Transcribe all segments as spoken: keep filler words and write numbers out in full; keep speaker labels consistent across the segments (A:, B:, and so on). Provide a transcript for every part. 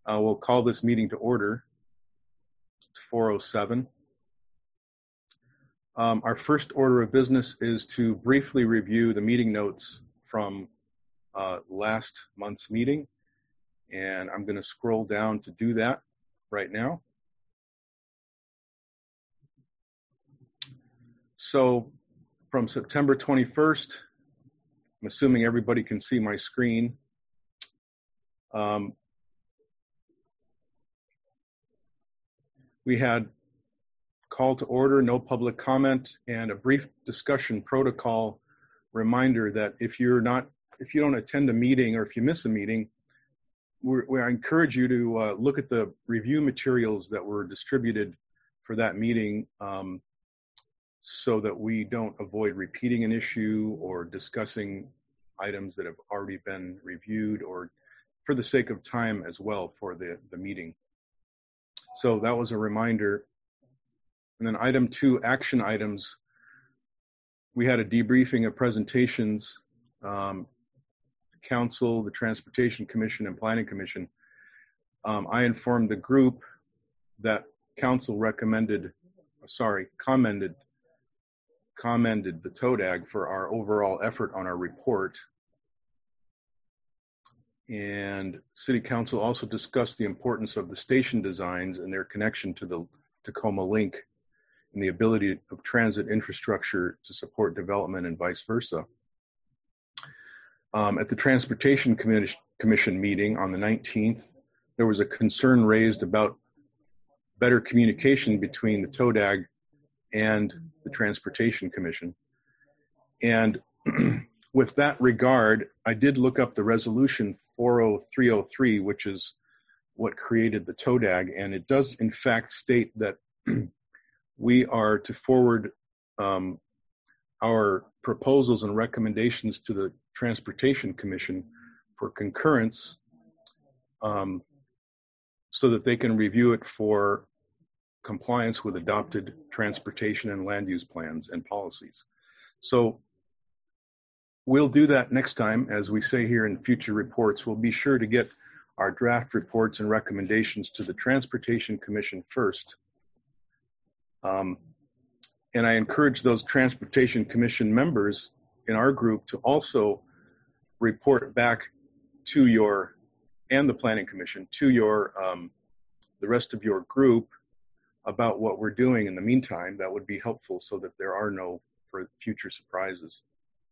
A: Uh, we'll call this meeting to order. It's four oh seven. Um, our first order of business is to briefly review the meeting notes from uh, last month's meeting. And I'm going to scroll down to do that right now. So from September twenty-first, I'm assuming everybody can see my screen. Um, we had call to order, no public comment, and a brief discussion protocol reminder that if you're not, if you don't attend a meeting or if you miss a meeting, we're, we I encourage you to uh, look at the review materials that were distributed for that meeting um, so that we don't avoid repeating an issue or discussing items that have already been reviewed, or for the sake of time as well for the, the meeting. So that was a reminder. And then item two, action items. We had a debriefing of presentations, um, Council, the Transportation Commission, and Planning Commission. Um, I informed the group that Council recommended, sorry, commended, commended the T O D A G for our overall effort on our report. And City Council also discussed the importance of the station designs and their connection to the Tacoma Link and the ability of transit infrastructure to support development and vice versa. Um, at the Transportation Commission, Commission meeting on the nineteenth, there was a concern raised about better communication between the T O D A G and the Transportation Commission. And with that regard, I did look up the resolution four oh three oh three, which is what created the T O D A G, and it does in fact state that we are to forward um, our proposals and recommendations to the Transportation Commission for concurrence um, so that they can review it for compliance with adopted transportation and land use plans and policies. So we'll do that next time. As we say here in future reports, we'll be sure to get our draft reports and recommendations to the Transportation Commission first. Um, and I encourage those Transportation Commission members in our group to also report back to your, and the Planning Commission, to your, um, the rest of your group about what we're doing in the meantime. That would be helpful so that there are no for future surprises.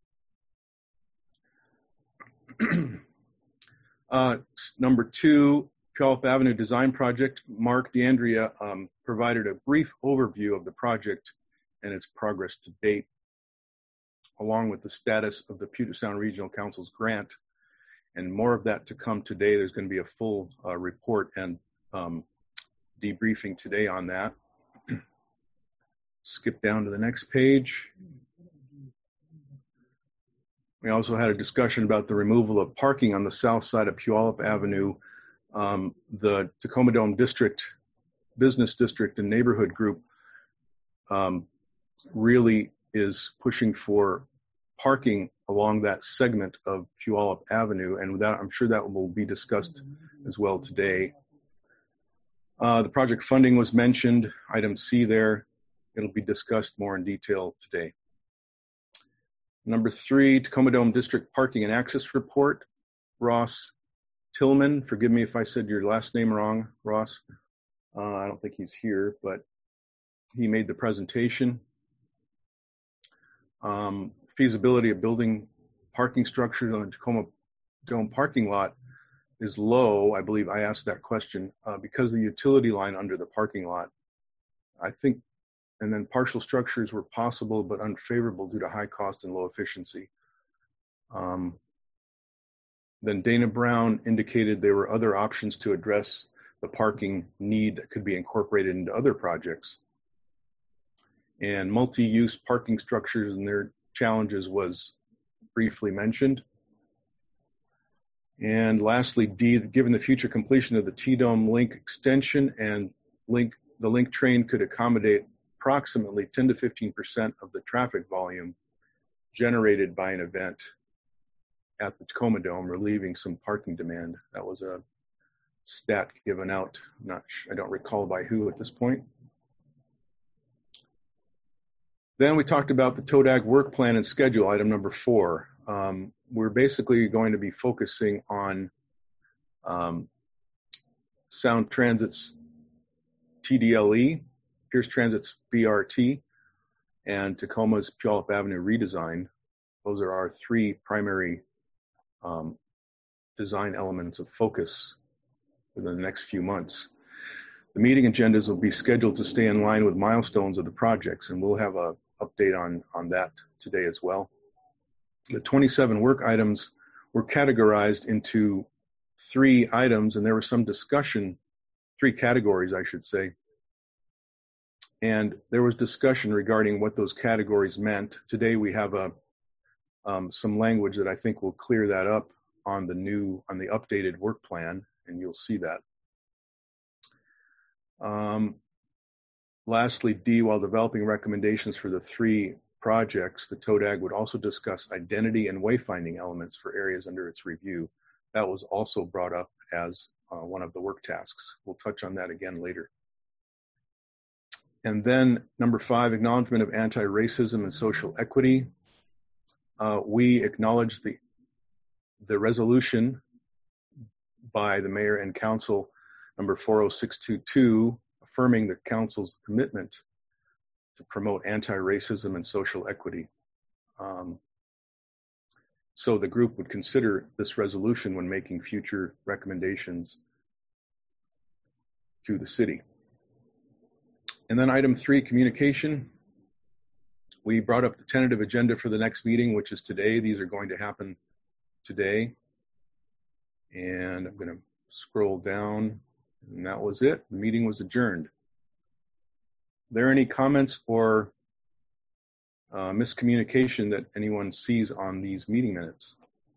A: uh, number two, Puyallup Avenue Design Project. Mark D'Andrea um, provided a brief overview of the project and its progress to date, along with the status of the Puget Sound Regional Council's grant, and more of that to come today. There's going to be a full uh, report and um, debriefing today on that. Skip down to the next page. We also had a discussion about the removal of parking on the south side of Puyallup Avenue. Um, the Tacoma Dome District, Business District and Neighborhood Group um, really is pushing for parking along that segment of Puyallup Avenue, and that, I'm sure that will be discussed as well today. Uh, the project funding was mentioned, item C there. It'll be discussed more in detail today. Number three, Tacoma Dome District Parking and Access Report. Ross Tillman, forgive me if I said your last name wrong, Ross. Uh, I don't think he's here, but he made the presentation. Um, feasibility of building parking structures on the Tacoma Dome parking lot is low. I believe I asked that question uh, because the utility line under the parking lot, I think, and then partial structures were possible but unfavorable due to high cost and low efficiency. Um, then Dana Brown indicated there were other options to address the parking need that could be incorporated into other projects. And multi-use parking structures and their challenges was briefly mentioned. And lastly, D, given the future completion of the T-Dome link extension and link, the link train could accommodate approximately ten to fifteen percent of the traffic volume generated by an event at the Tacoma Dome, relieving some parking demand. That was a stat given out. Not, I don't recall by who at this point. Then we talked about the T O D A G work plan and schedule, item number four. Um, we're basically going to be focusing on um, Sound Transit's T D L E, Pierce Transit's B R T, and Tacoma's Puyallup Avenue redesign. Those are our three primary um, design elements of focus within the next few months. The meeting agendas will be scheduled to stay in line with milestones of the projects, and we'll have a update on, on that today as well. The twenty-seven work items were categorized into three items, and there was some discussion, three categories, I should say. And there was discussion regarding what those categories meant. Today we have a um, some language that I think will clear that up on the new, on the updated work plan, and you'll see that. Um, lastly, D, while developing recommendations for the three projects, the T O D A G would also discuss identity and wayfinding elements for areas under its review. That was also brought up as uh, one of the work tasks. We'll touch on that again later. And then number five, acknowledgement of anti-racism and social equity. Uh, we acknowledge the, the resolution by the mayor and council number four oh six two two, affirming the council's commitment to promote anti-racism and social equity. Um, so the group would consider this resolution when making future recommendations to the city. And then item three, communication. We brought up the tentative agenda for the next meeting, which is today. These are going to happen today. And I'm going to scroll down, and that was it. The meeting was adjourned. Are there any comments or uh, miscommunication that anyone sees on these meeting minutes?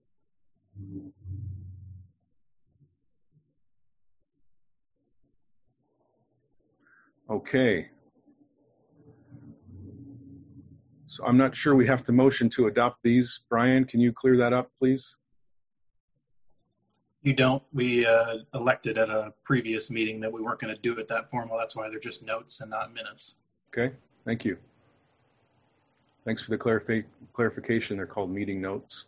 A: Okay. So I'm not sure we have to motion to adopt these. Brian, can you clear that up, please?
B: You don't. We uh, elected at a previous meeting that we weren't going to do it that formal. That's why they're just notes and not minutes.
A: Okay, thank you. Thanks for the clarif- clarification. They're called meeting notes.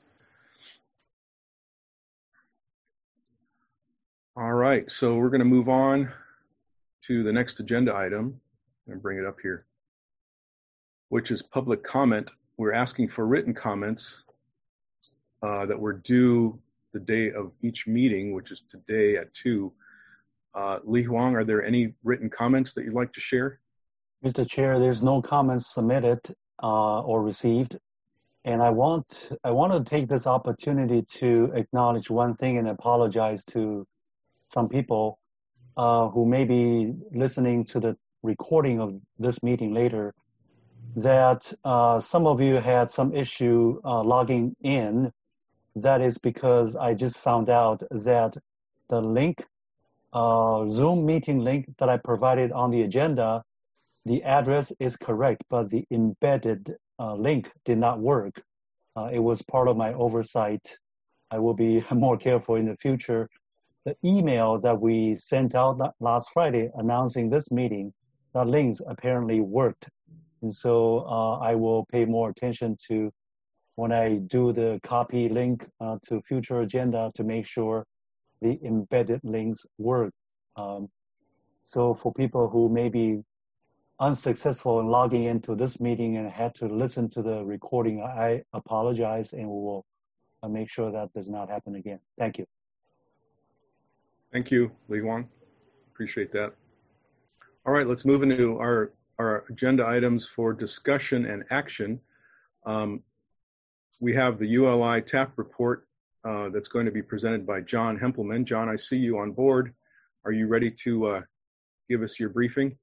A: All right, so we're going to move on to the next agenda item. I'm going to bring it up here, which is public comment. We're asking for written comments uh, that were due the day of each meeting, which is today at two. Uh, Li Huang, are there any written comments that you'd like to share?
C: Mister Chair, there's no comments submitted uh, or received. And I want, I want to take this opportunity to acknowledge one thing and apologize to some people uh, who may be listening to the recording of this meeting later, that uh, some of you had some issue uh, logging in. That is because I just found out that the link, uh, Zoom meeting link that I provided on the agenda, the address is correct, but the embedded uh, link did not work. Uh, it was part of my oversight. I will be more careful in the future. The email that we sent out last Friday announcing this meeting, the links apparently worked. And so uh, I will pay more attention to when I do the copy link uh, to future agenda to make sure the embedded links work. Um, so for people who may be unsuccessful in logging into this meeting and had to listen to the recording, I apologize, and we will uh, make sure that does not happen again. Thank you.
A: Thank you, Li Huang. Appreciate that. All right, let's move into our, our agenda items for discussion and action. Um, we have the U L I T A P report uh, that's going to be presented by John Hempelman. John, I see you on board. Are you ready to uh, give us your briefing?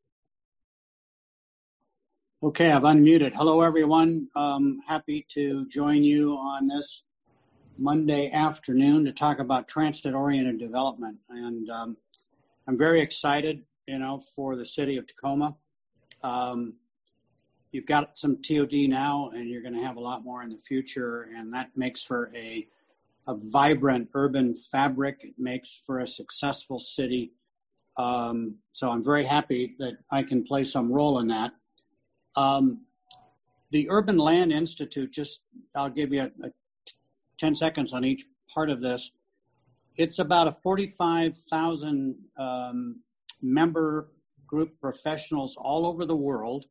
D: Okay, I've unmuted. Hello, everyone. Um, happy to join you on this Monday afternoon to talk about transit-oriented development. And um, I'm very excited, you know, for the city of Tacoma. Um, you've got some T O D now, and you're going to have a lot more in the future, and that makes for a a vibrant urban fabric. It makes for a successful city. Um, so I'm very happy that I can play some role in that. Um, the Urban Land Institute, just I'll give you a, a ten seconds on each part of this. It's about a forty-five thousand um, member group professionals all over the world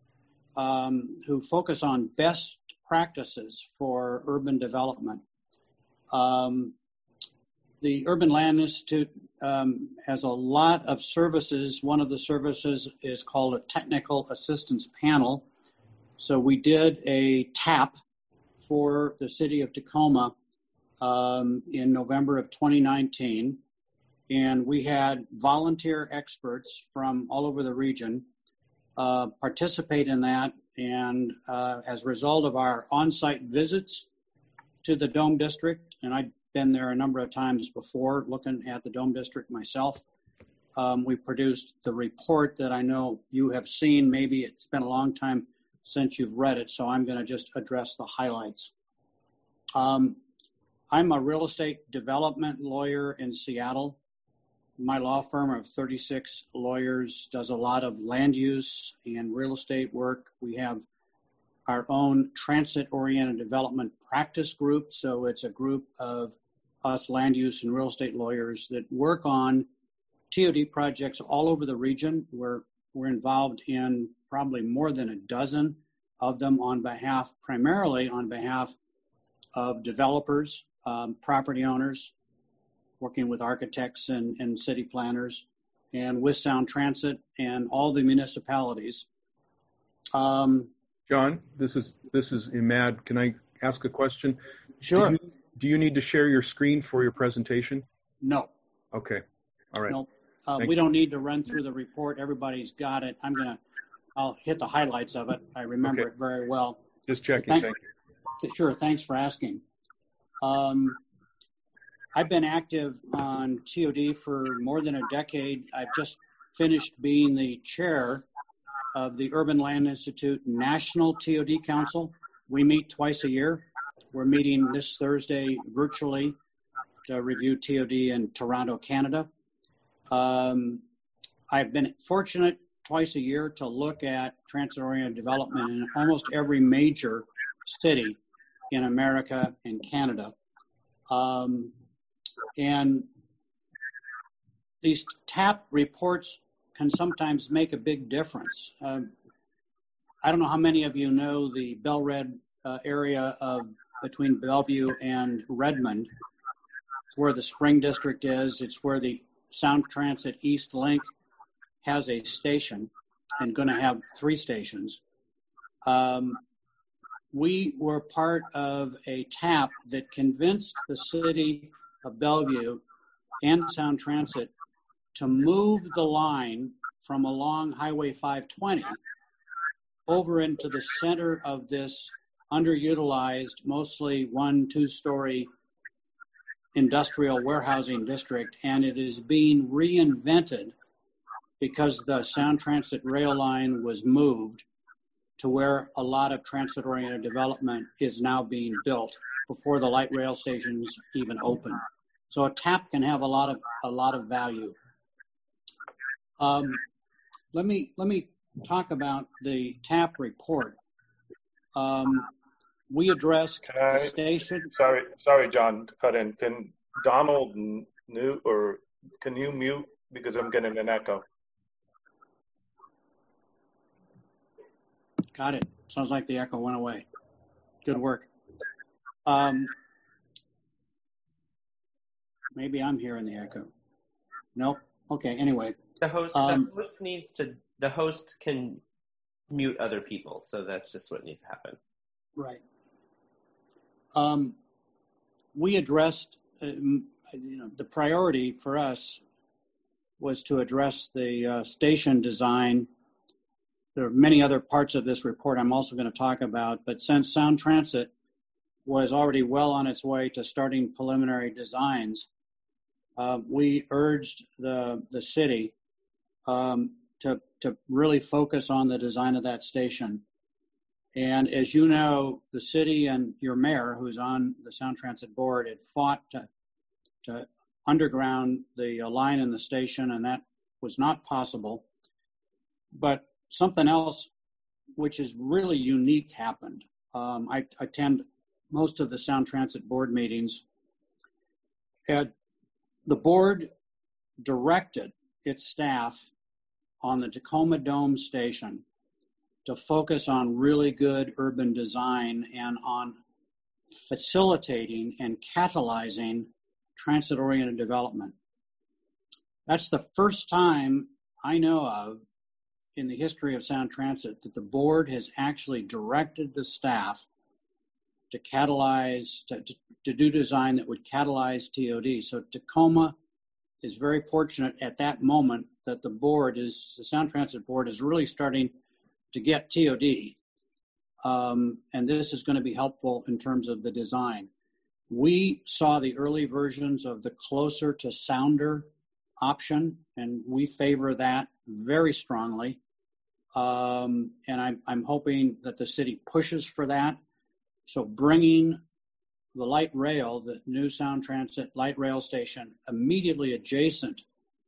D: um, who focus on best practices for urban development. Um, the Urban Land Institute um, has a lot of services. One of the services is called a Technical Assistance Panel. So we did a TAP for the city of Tacoma um, in November of twenty nineteen. And we had volunteer experts from all over the region uh, participate in that. And uh, as a result of our on-site visits to the Dome District, and I've been there a number of times before looking at the Dome District myself, um, we produced the report that I know you have seen. Maybe it's been a long time since you've read it, so I'm going to just address the highlights. Um, I'm a real estate development lawyer in Seattle. My law firm of thirty-six lawyers does a lot of land use and real estate work. We have our own transit-oriented development practice group. So it's a group of us land use and real estate lawyers that work on T O D projects all over the region. We're, we're involved in probably more than a dozen of them on behalf, primarily on behalf of developers, um, property owners, working with architects and, and city planners, and with Sound Transit and all the municipalities. Um,
A: John, this is this is Imad. Can I ask a question?
D: Sure.
A: Do you, do you need to share your screen for your presentation?
D: No.
A: Okay. All right.
D: No. Uh, we don't need to run through the report. Everybody's got it. I'm gonna. I'll hit the highlights of it. I remember
A: Okay.
D: it very well.
A: Just checking.
D: Thank,
A: Thank you.
D: Sure. Thanks for asking. Um, I've been active on T O D for more than a decade. I've just finished being the chair of the Urban Land Institute National T O D Council. We meet twice a year. We're meeting this Thursday virtually to review T O D in Toronto, Canada. Um, I've been fortunate twice a year to look at transit-oriented development in almost every major city in America and Canada. Um, and these TAP reports can sometimes make a big difference. Um, I don't know how many of you know the Bel-Red uh, area of between Bellevue and Redmond. It's where the Spring District is. It's where the Sound Transit East Link has a station and going to have three stations. Um, we were part of a TAP that convinced the city of Bellevue and Sound Transit to move the line from along Highway five twenty over into the center of this underutilized, mostly one, two-story industrial warehousing district, and it is being reinvented because the Sound Transit rail line was moved to where a lot of transit-oriented development is now being built before the light rail stations even open. So a TAP can have a lot of a lot of value. Um, let me let me talk about the TAP report. Um, we addressed
E: I,
D: the station.
E: Sorry, sorry, John, to cut in. Can Donald mute or can you mute because I'm getting an echo?
D: Got it. Sounds like the echo went away. Good work. Um, maybe I'm hearing the echo. Nope. Okay. Anyway.
F: The host,
D: Um,
F: the host needs to. The host can mute other people, so that's just what needs to happen.
D: Right. Um, we addressed, uh, you know, the priority for us was to address the uh, station design. There are many other parts of this report I'm also going to talk about, but since Sound Transit was already well on its way to starting preliminary designs, uh, we urged the the city um, to to really focus on the design of that station. And as you know, the city and your mayor, who's on the Sound Transit Board, had fought to, to underground the line in the station, and that was not possible. But something else which is really unique happened. Um, I attend most of the Sound Transit Board meetings. And the board directed its staff on the Tacoma Dome station to focus on really good urban design and on facilitating and catalyzing transit-oriented development. That's the first time I know of in the history of Sound Transit that the board has actually directed the staff to catalyze, to, to, to do design that would catalyze T O D. So Tacoma is very fortunate at that moment that the board is, the Sound Transit Board is really starting to get T O D. Um, and this is going to be helpful in terms of the design. We saw the early versions of the closer to sounder option, and we favor that very strongly. Um, and I'm, I'm hoping that the city pushes for that. So bringing the light rail, the new Sound Transit light rail station, immediately adjacent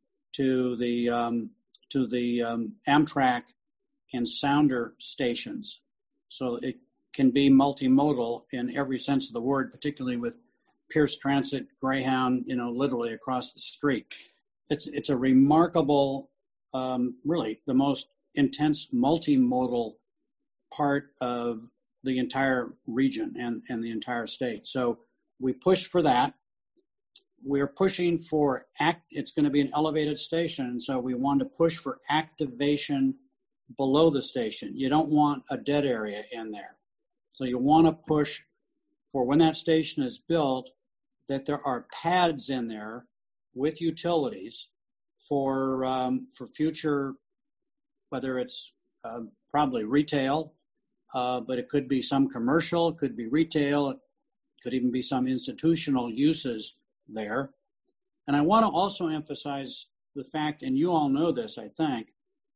D: to the um, to the um, Amtrak and Sounder stations, so it can be multimodal in every sense of the word, particularly with Pierce Transit, Greyhound, you know, literally across the street. It's it's a remarkable, um, really the most intense multimodal part of the entire region and, and the entire state. So we push for that. We're pushing for act. It's going to be an elevated station, so we want to push for activation below the station. You don't want a dead area in there. So you want to push for when that station is built that there are pads in there with utilities for um, for future, whether it's uh, probably retail, uh, but it could be some commercial, it could be retail, it could even be some institutional uses there. And I want to also emphasize the fact, and you all know this, I think,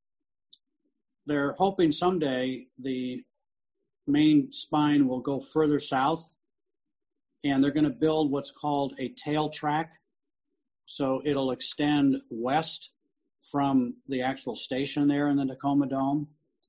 D: they're hoping someday the main spine will go further south, and they're going to build what's called a tail track. So it'll extend west from the actual station there in the Tacoma Dome.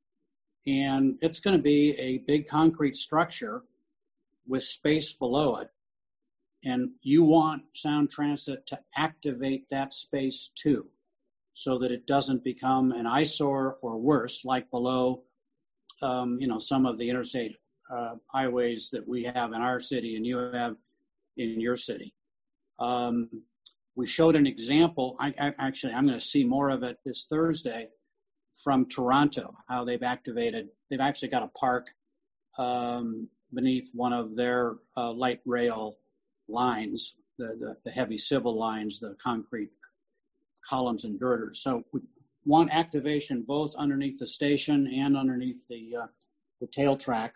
D: And it's going to be a big concrete structure with space below it. And you want Sound Transit to activate that space too, so that it doesn't become an eyesore or worse, like below, um, you know, some of the interstate uh, highways that we have in our city and you have in your city. Um, we showed an example. I, I actually, I'm going to see more of it this Thursday from Toronto, how they've activated, they've actually got a park um, beneath one of their uh, light rail lines, the, the, the heavy civil lines, the concrete columns and girders. So we want activation both underneath the station and underneath the uh, the tail track.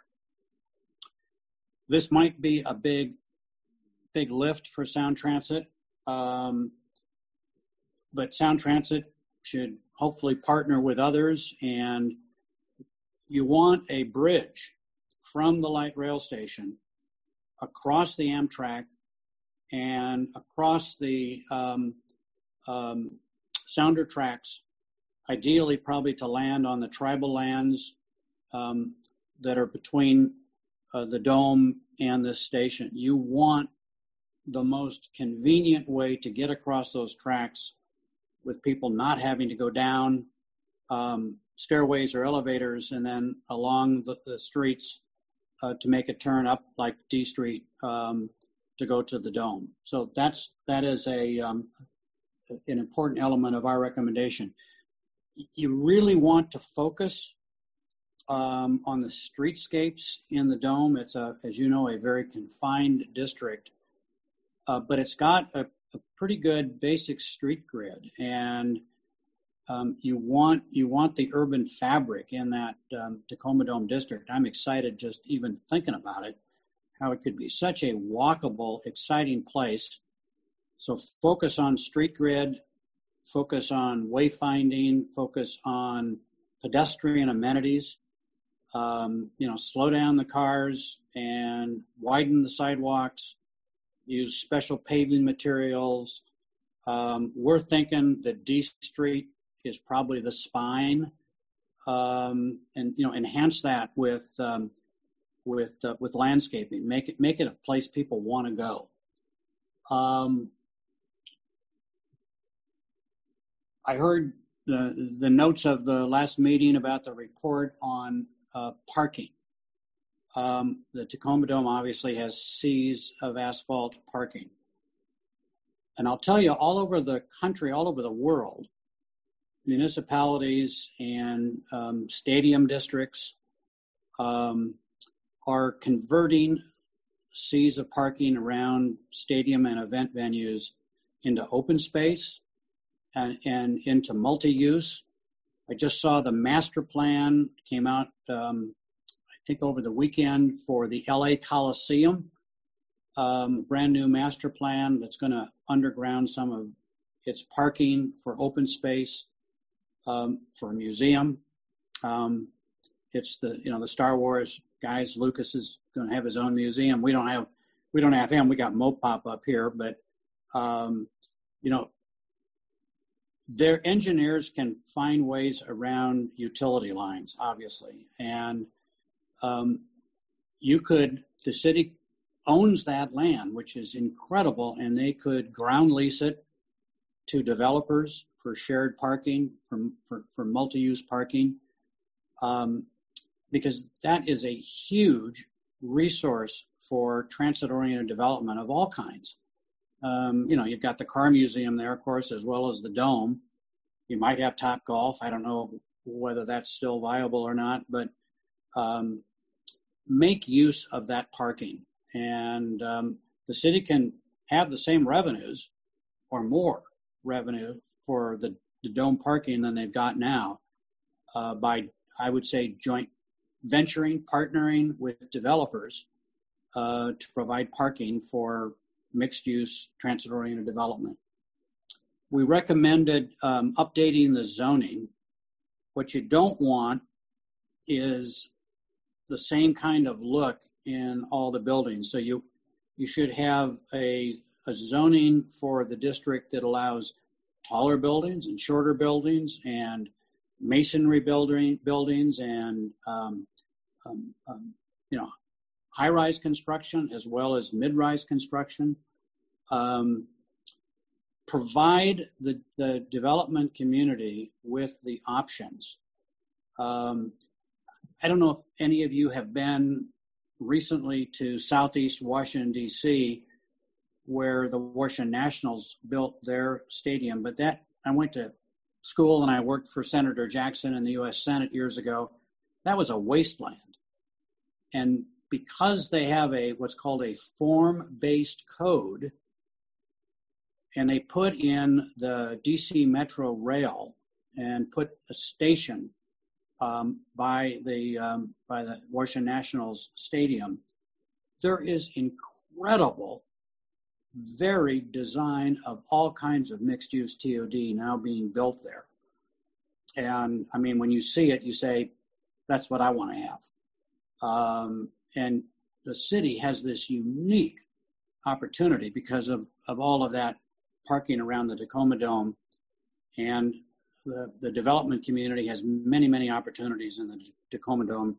D: This might be a big, big lift for Sound Transit, um, but Sound Transit should hopefully partner with others, and you want a bridge from the light rail station across the Amtrak and across the um, um, sounder tracks, ideally probably to land on the tribal lands um, that are between uh, the dome and this station. You want the most convenient way to get across those tracks with people not having to go down um, stairways or elevators and then along the, the streets uh, to make a turn up like D Street um, to go to the dome. So that's that is a um, an important element of our recommendation. You really want to focus um, on the streetscapes in the dome. It's a, as you know, a very confined district, uh, but it's got a, a pretty good basic street grid, and um, you want you want the urban fabric in that um, Tacoma Dome district. I'm excited just even thinking about it, how it could be such a walkable, exciting place. So focus on street grid, focus on wayfinding, focus on pedestrian amenities. Um, you know, slow down the cars and widen the sidewalks, use special paving materials. Um, we're thinking that D Street is probably the spine, um, and you know, enhance that with um, with uh, with landscaping. Make it make it a place people want to go. Um, I heard the the notes of the last meeting about the report on uh, parking. Um, the Tacoma Dome obviously has seas of asphalt parking. And I'll tell you, all over the country, all over the world, municipalities and um, stadium districts um, are converting seas of parking around stadium and event venues into open space and, and into multi-use. I just saw the master plan came out, um, I think over the weekend, for the L A Coliseum. Um, brand new master plan that's going to underground some of its parking for open space, um, for a museum. Um, it's the, you know, the Star Wars guys. Lucas is going to have his own museum. We don't have, we don't have him. We got Mopop up here, but, um, you know, their engineers can find ways around utility lines, obviously. And um, you could, the city owns that land, which is incredible, and they could ground lease it to developers for shared parking, for, for, for multi-use parking, um, because that is a huge resource for transit-oriented development of all kinds. Um, you know, you've got the car museum there, of course, as well as the Dome. You might have Top Golf. I don't know whether that's still viable or not, but um, make use of that parking. And um, the city can have the same revenues or more revenue for the, the Dome parking than they've got now uh, by, I would say, joint venturing, partnering with developers uh, to provide parking for mixed-use, transit-oriented development. We recommended um, updating the zoning. What you don't want is the same kind of look in all the buildings. So you you should have a, a zoning for the district that allows taller buildings and shorter buildings and masonry building buildings and um, um, um, you know, high-rise construction as well as mid-rise construction. Um, provide the, the development community with the options. Um, I don't know if any of you have been recently to Southeast Washington, D C, where the Washington Nationals built their stadium, but that, I went to school and I worked for Senator Jackson in the U S Senate years ago. That was a wasteland. And because they have a what's called a form-based code, and they put in the D C Metro Rail and put a station um, by the um, by the Washington Nationals Stadium, there is incredible, varied design of all kinds of mixed-use T O D now being built there. And I mean, when you see it, you say, that's what I want to have. Um, and the city has this unique opportunity because of, of all of that parking around the Tacoma Dome, and the, the development community has many, many opportunities in the Tacoma Dome.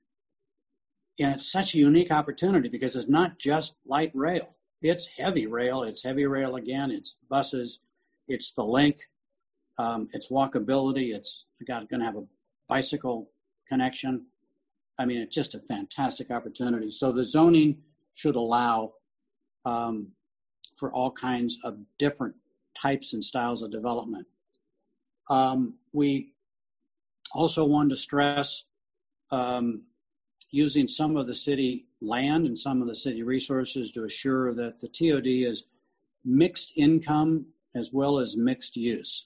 D: And it's such a unique opportunity because it's not just light rail. It's heavy rail. It's heavy rail again. It's buses. It's the link. Um, it's walkability. It's got going to have a bicycle connection. I mean, it's just a fantastic opportunity. So the zoning should allow um, for all kinds of different types and styles of development. Um, we also wanted to stress um, using some of the city land and some of the city resources to assure that the T O D is mixed income as well as mixed use.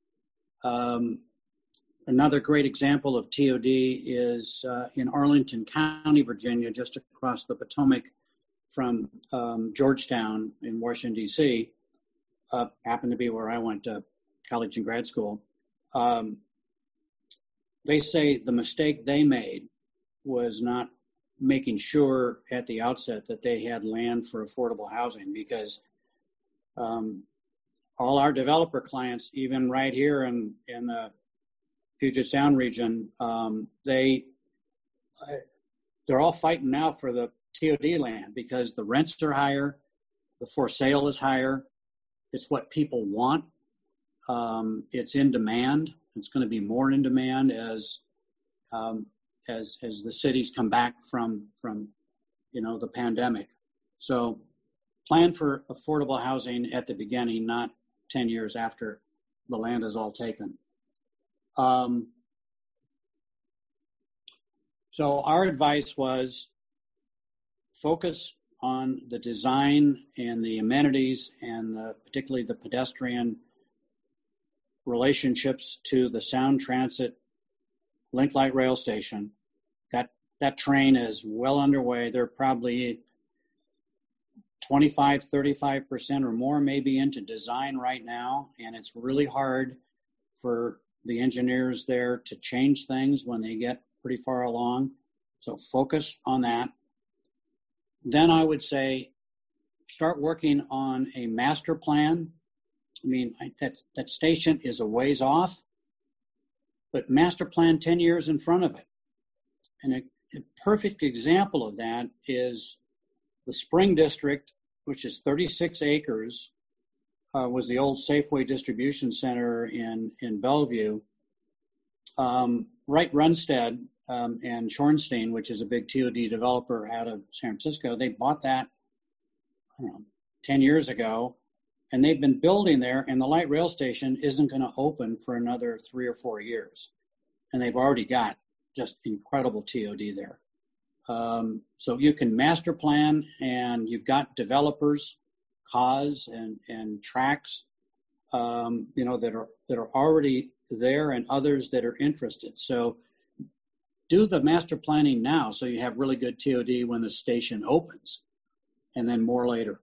D: Um, another great example of T O D is uh, in Arlington County, Virginia, just across the Potomac from um, Georgetown in Washington, D C, uh, happened to be where I went to college and grad school. Um, they say the mistake they made was not making sure at the outset that they had land for affordable housing, because um, all our developer clients, even right here in, in the Puget Sound region, um, they, they're all fighting now for the T O D land because the rents are higher, the for sale is higher. It's what people want. Um, it's in demand. It's going to be more in demand as um, as as the cities come back from from you know the pandemic. So plan for affordable housing at the beginning, not ten years after the land is all taken. Um, so our advice was focus on the design and the amenities and the, particularly the pedestrian relationships to the Sound Transit Link Light Rail Station. That that train is well underway. They're probably twenty-five, thirty-five percent or more maybe into design right now, and it's really hard for the engineers there to change things when they get pretty far along. So focus on that. Then I would say start working on a master plan. I mean, I, that, that station is a ways off, but master plan ten years in front of it. And a, a perfect example of that is the Spring District, which is thirty-six acres, uh, was the old Safeway Distribution Center in, in Bellevue. Um, Wright Runstead um, and Schornstein, which is a big T O D developer out of San Francisco, they bought that I don't know, ten years ago, and they've been building there, and the light rail station isn't going to open for another three or four years. And they've already got just incredible T O D there. Um, so you can master plan, and you've got developers, C A S and, and Trax, um, you know, that are that are already there, and others that are interested. So do the master planning now so you have really good T O D when the station opens, and then more later.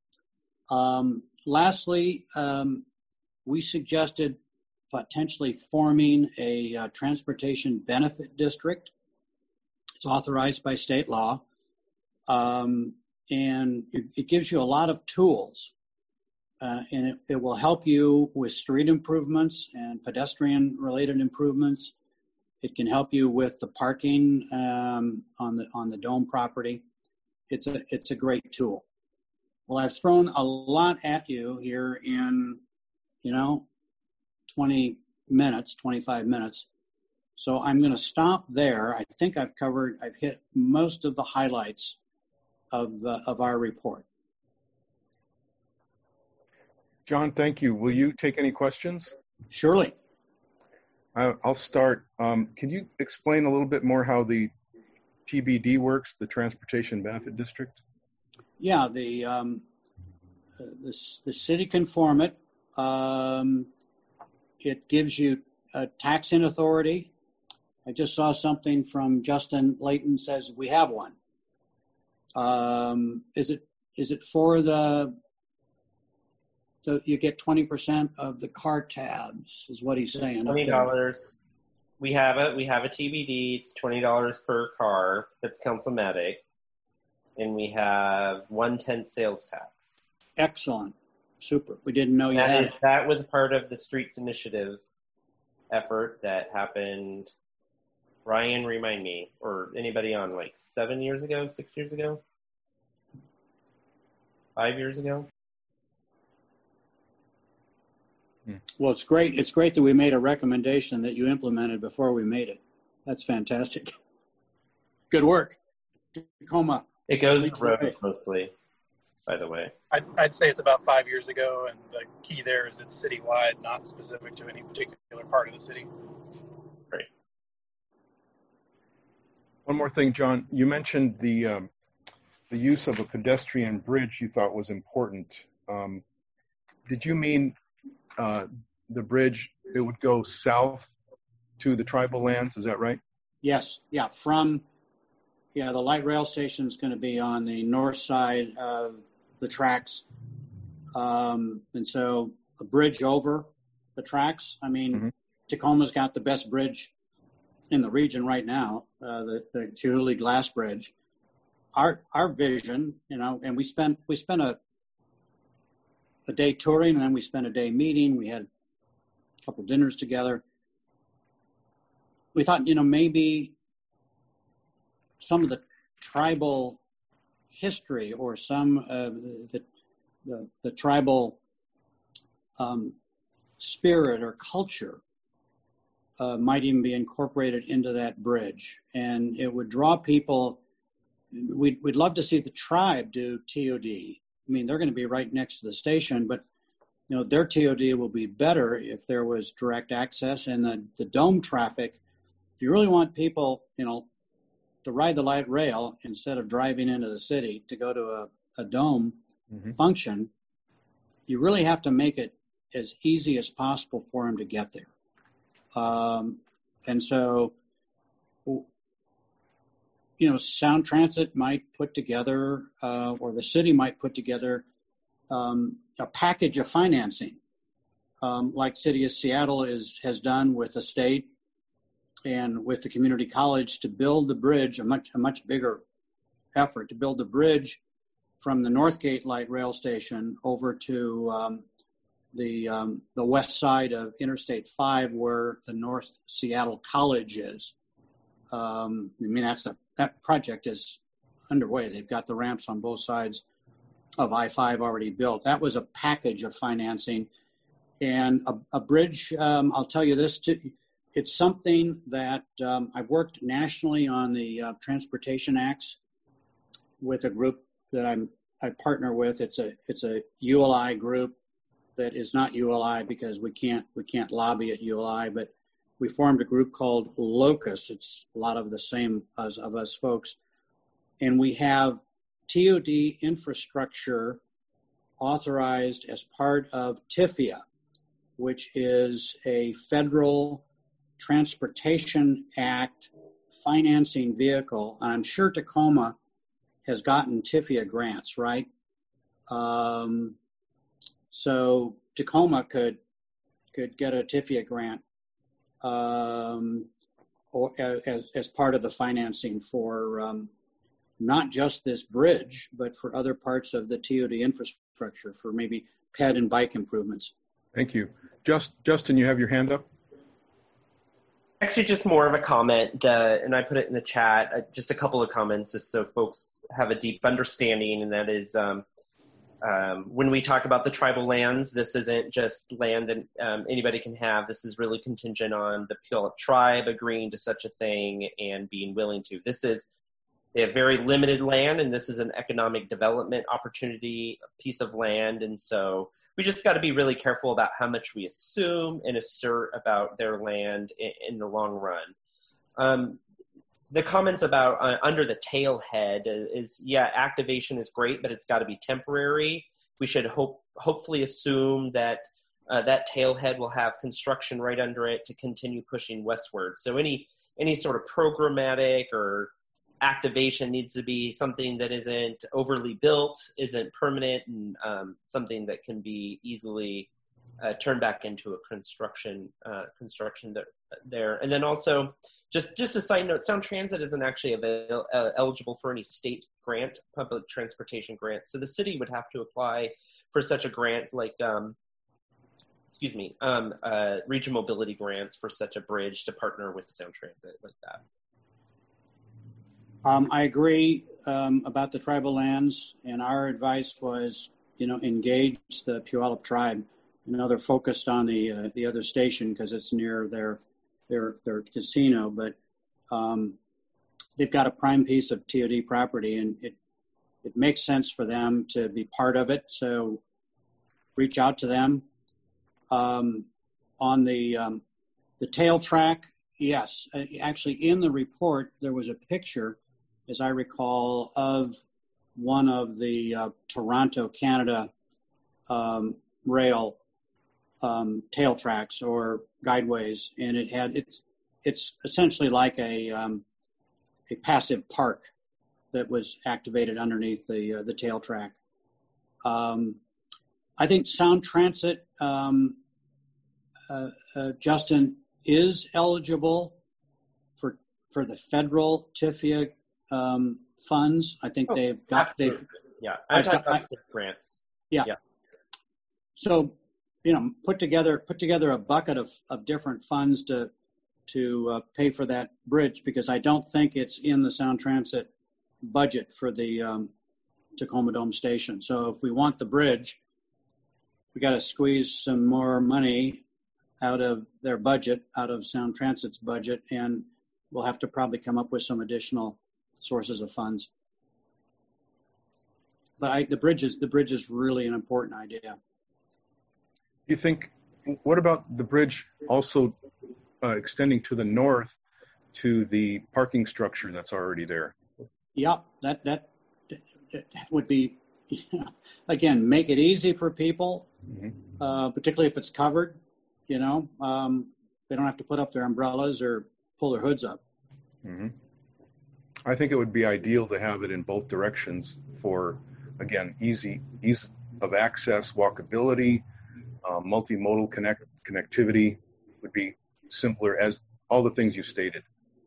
D: Um, lastly, um, we suggested potentially forming a uh, transportation benefit district. It's authorized by state law, um, and it, it gives you a lot of tools. Uh, and it, it will help you with street improvements and pedestrian-related improvements. It can help you with the parking um, on the on the Dome property. It's a it's a great tool. Well, I've thrown a lot at you here in, you know, twenty minutes, twenty-five minutes. So I'm going to stop there. I think I've covered, I've hit most of the highlights of the, of our report.
A: John, thank you. Will you take any questions?
D: Surely.
A: I- I'll start. Um, can you explain a little bit more how the T B D works, the Transportation Benefit District?
D: Yeah, the um, uh, the, the city can form it. Um, it gives you a taxing authority. I just saw something from Justin Layton says we have one. Um, is it is it for the? So you get twenty percent of the car tabs, is what he's saying.
F: Twenty dollars. We have it. We have a T B D. It's twenty dollars per car. That's councilmatic, and we have one tenth sales tax.
D: Excellent, super. We didn't know you
F: that
D: had
F: is, that was a part of the Streets Initiative effort that happened. Ryan, remind me, or anybody on like seven years ago, six years ago, five years ago.
D: Well, it's great. It's great that we made a recommendation that you implemented before we made it. That's fantastic. Good work. Tacoma.
F: It goes to roads mostly, by the way.
B: I'd, I'd say it's about five years ago, and the key there is it's citywide, not specific to any particular part of the city.
F: Great.
A: One more thing, John. You mentioned the um, the use of a pedestrian bridge you thought was important. Um, did you mean uh, the bridge, it would go south to the tribal lands? Is that right?
D: Yes. Yeah. From, yeah, the light rail station is going to be on the north side of the tracks. Um, and so a bridge over the tracks. I mean, mm-hmm. Tacoma's got the best bridge in the region right now, uh, the, the Chihuly Glass Bridge. Our our vision, you know, and we spent we spent a a day touring, and then we spent a day meeting. We had a couple dinners together. We thought, you know, maybe some of the tribal history or some of the the, the tribal um, spirit or culture uh, might even be incorporated into that bridge, and it would draw people. We'd, we'd love to see the tribe do T O D. I mean, they're going to be right next to the station, but you know, their T O D will be better if there was direct access. And the, the dome traffic, if you really want people, you know, to ride the light rail instead of driving into the city to go to a, a dome mm-hmm. function, you really have to make it as easy as possible for them to get there. Um, and so, you know, Sound Transit might put together, uh, or the city might put together um, a package of financing, um, like City of Seattle is has done with the state and with the community college to build the bridge, a much a much bigger effort to build the bridge from the Northgate Light Rail Station over to um, the um, the west side of Interstate five, where the North Seattle College is. Um, I mean, that's the that project is underway. They've got the ramps on both sides of I five already built. That was a package of financing. And a, a bridge, um, I'll tell you this, too, it's something that um, I've worked nationally on the uh, Transportation Acts with a group that I'm, I partner with. It's a it's a U L I group that is not U L I because we can't we can't lobby at U L I, but we formed a group called Locus. It's a lot of the same as of us folks. And we have T O D infrastructure authorized as part of T I F I A, which is a federal Transportation Act financing vehicle. I'm sure Tacoma has gotten T I F I A grants, right? Um, so Tacoma could could get a T I F I A grant um, or as, as part of the financing for um, not just this bridge, but for other parts of the T O D infrastructure for maybe ped and bike improvements.
A: Thank you. Just, Justin, you have your hand up?
F: Actually, just more of a comment, uh, and I put it in the chat, uh, just a couple of comments just so folks have a deep understanding, and that is um, um, when we talk about the tribal lands, this isn't just land that um, anybody can have. This is really contingent on the Puyallup tribe agreeing to such a thing and being willing to. This is, they have very limited land, and this is an economic development opportunity, a piece of land, and so we just got to be really careful about how much we assume and assert about their land in, in the long run. Um, the comments about uh, under the tailhead is, yeah, activation is great, but it's got to be temporary. We should hope, hopefully assume that uh, that tailhead will have construction right under it to continue pushing westward. So any any sort of programmatic or activation needs to be something that isn't overly built, isn't permanent, and um, something that can be easily uh, turned back into a construction uh, construction there, there. And then also, just just a side note, Sound Transit isn't actually avail- uh, eligible for any state grant, public transportation grant. So the city would have to apply for such a grant, like um, excuse me, um, uh, region mobility grants for such a bridge to partner with Sound Transit like that.
D: Um, I agree um, about the tribal lands, and our advice was, you know, engage the Puyallup tribe. You know, they're focused on the uh, the other station because it's near their their their casino, but um, they've got a prime piece of T O D property, and it it makes sense for them to be part of it. So reach out to them. Um, on the um, the tail track, yes, actually in the report there was a picture, as I recall, of one of the uh, Toronto, Canada um, rail um, tail tracks or guideways, and it had it's it's essentially like a um, a passive park that was activated underneath the uh, the tail track. Um, I think Sound Transit, um, uh, uh, Justin, is eligible for for the federal T I F I A um, funds. I think
F: Oh,
D: they've got they.
F: Yeah, I'm
D: I've
F: talking
D: got-
F: about
D: I-
F: state grants.
D: Yeah.
F: Yeah.
D: So, you know, put together put together a bucket of, of different funds to to uh, pay for that bridge, because I don't think it's in the Sound Transit budget for the um, Tacoma Dome station. So if we want the bridge, we got to squeeze some more money out of their budget, out of Sound Transit's budget, and we'll have to probably come up with some additional sources of funds. But I, the bridge is the bridge is really an important idea.
A: Do you think, what about the bridge also uh, extending to the north to the parking structure that's already there?
D: Yeah, that that, that would be, you know, again, make it easy for people,
A: Mm-hmm.
D: uh, particularly if it's covered. You know, um, they don't have to put up their umbrellas or pull their hoods up.
A: Mm-hmm. I think it would be ideal to have it in both directions for, again, easy ease of access, walkability, uh, multimodal connect connectivity would be simpler, as all the things you stated.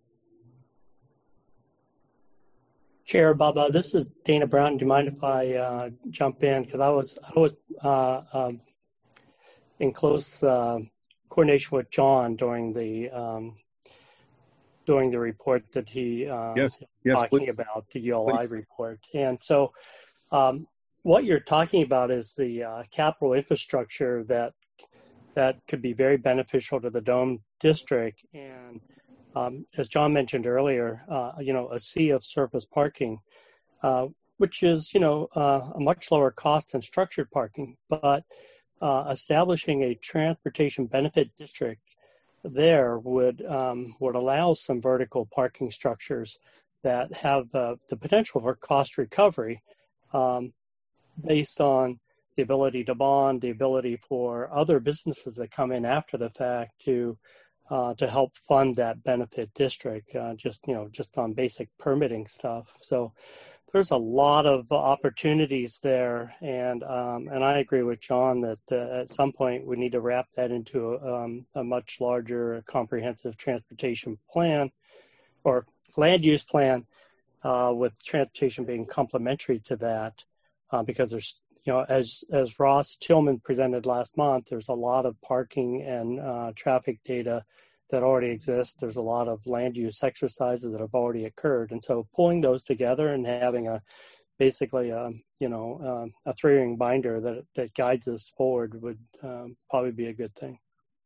G: Chair Bubba, this is Dana Brown. Do you mind if I uh, jump in? Because I was I was uh, um, in close uh, coordination with John during the um, during the report that he uh,
A: Yes, yes,
G: talking
A: please.
G: about, the U L I
A: Please.
G: report. And so um, what you're talking about is the uh, capital infrastructure that that could be very beneficial to the Dome district. And um, as John mentioned earlier, uh, you know, a sea of surface parking, uh, which is, you know, uh, a much lower cost than structured parking, but uh, establishing a transportation benefit district there would um, would allow some vertical parking structures that have uh, the potential for cost recovery um, based on the ability to bond, the ability for other businesses that come in after the fact to uh, to help fund that benefit district, uh, just you know, just on basic permitting stuff. So there's a lot of opportunities there, and um, and I agree with John that uh, at some point we need to wrap that into a, um, a much larger, comprehensive transportation plan or land use plan, uh, with transportation being complementary to that, uh, because there's, you know, as as Ross Tillman presented last month, there's a lot of parking and uh, traffic data that already exists. There's a lot of land use exercises that have already occurred, and so pulling those together and having a basically a you know um, a three-ring binder that that guides us forward would um, probably be a good thing.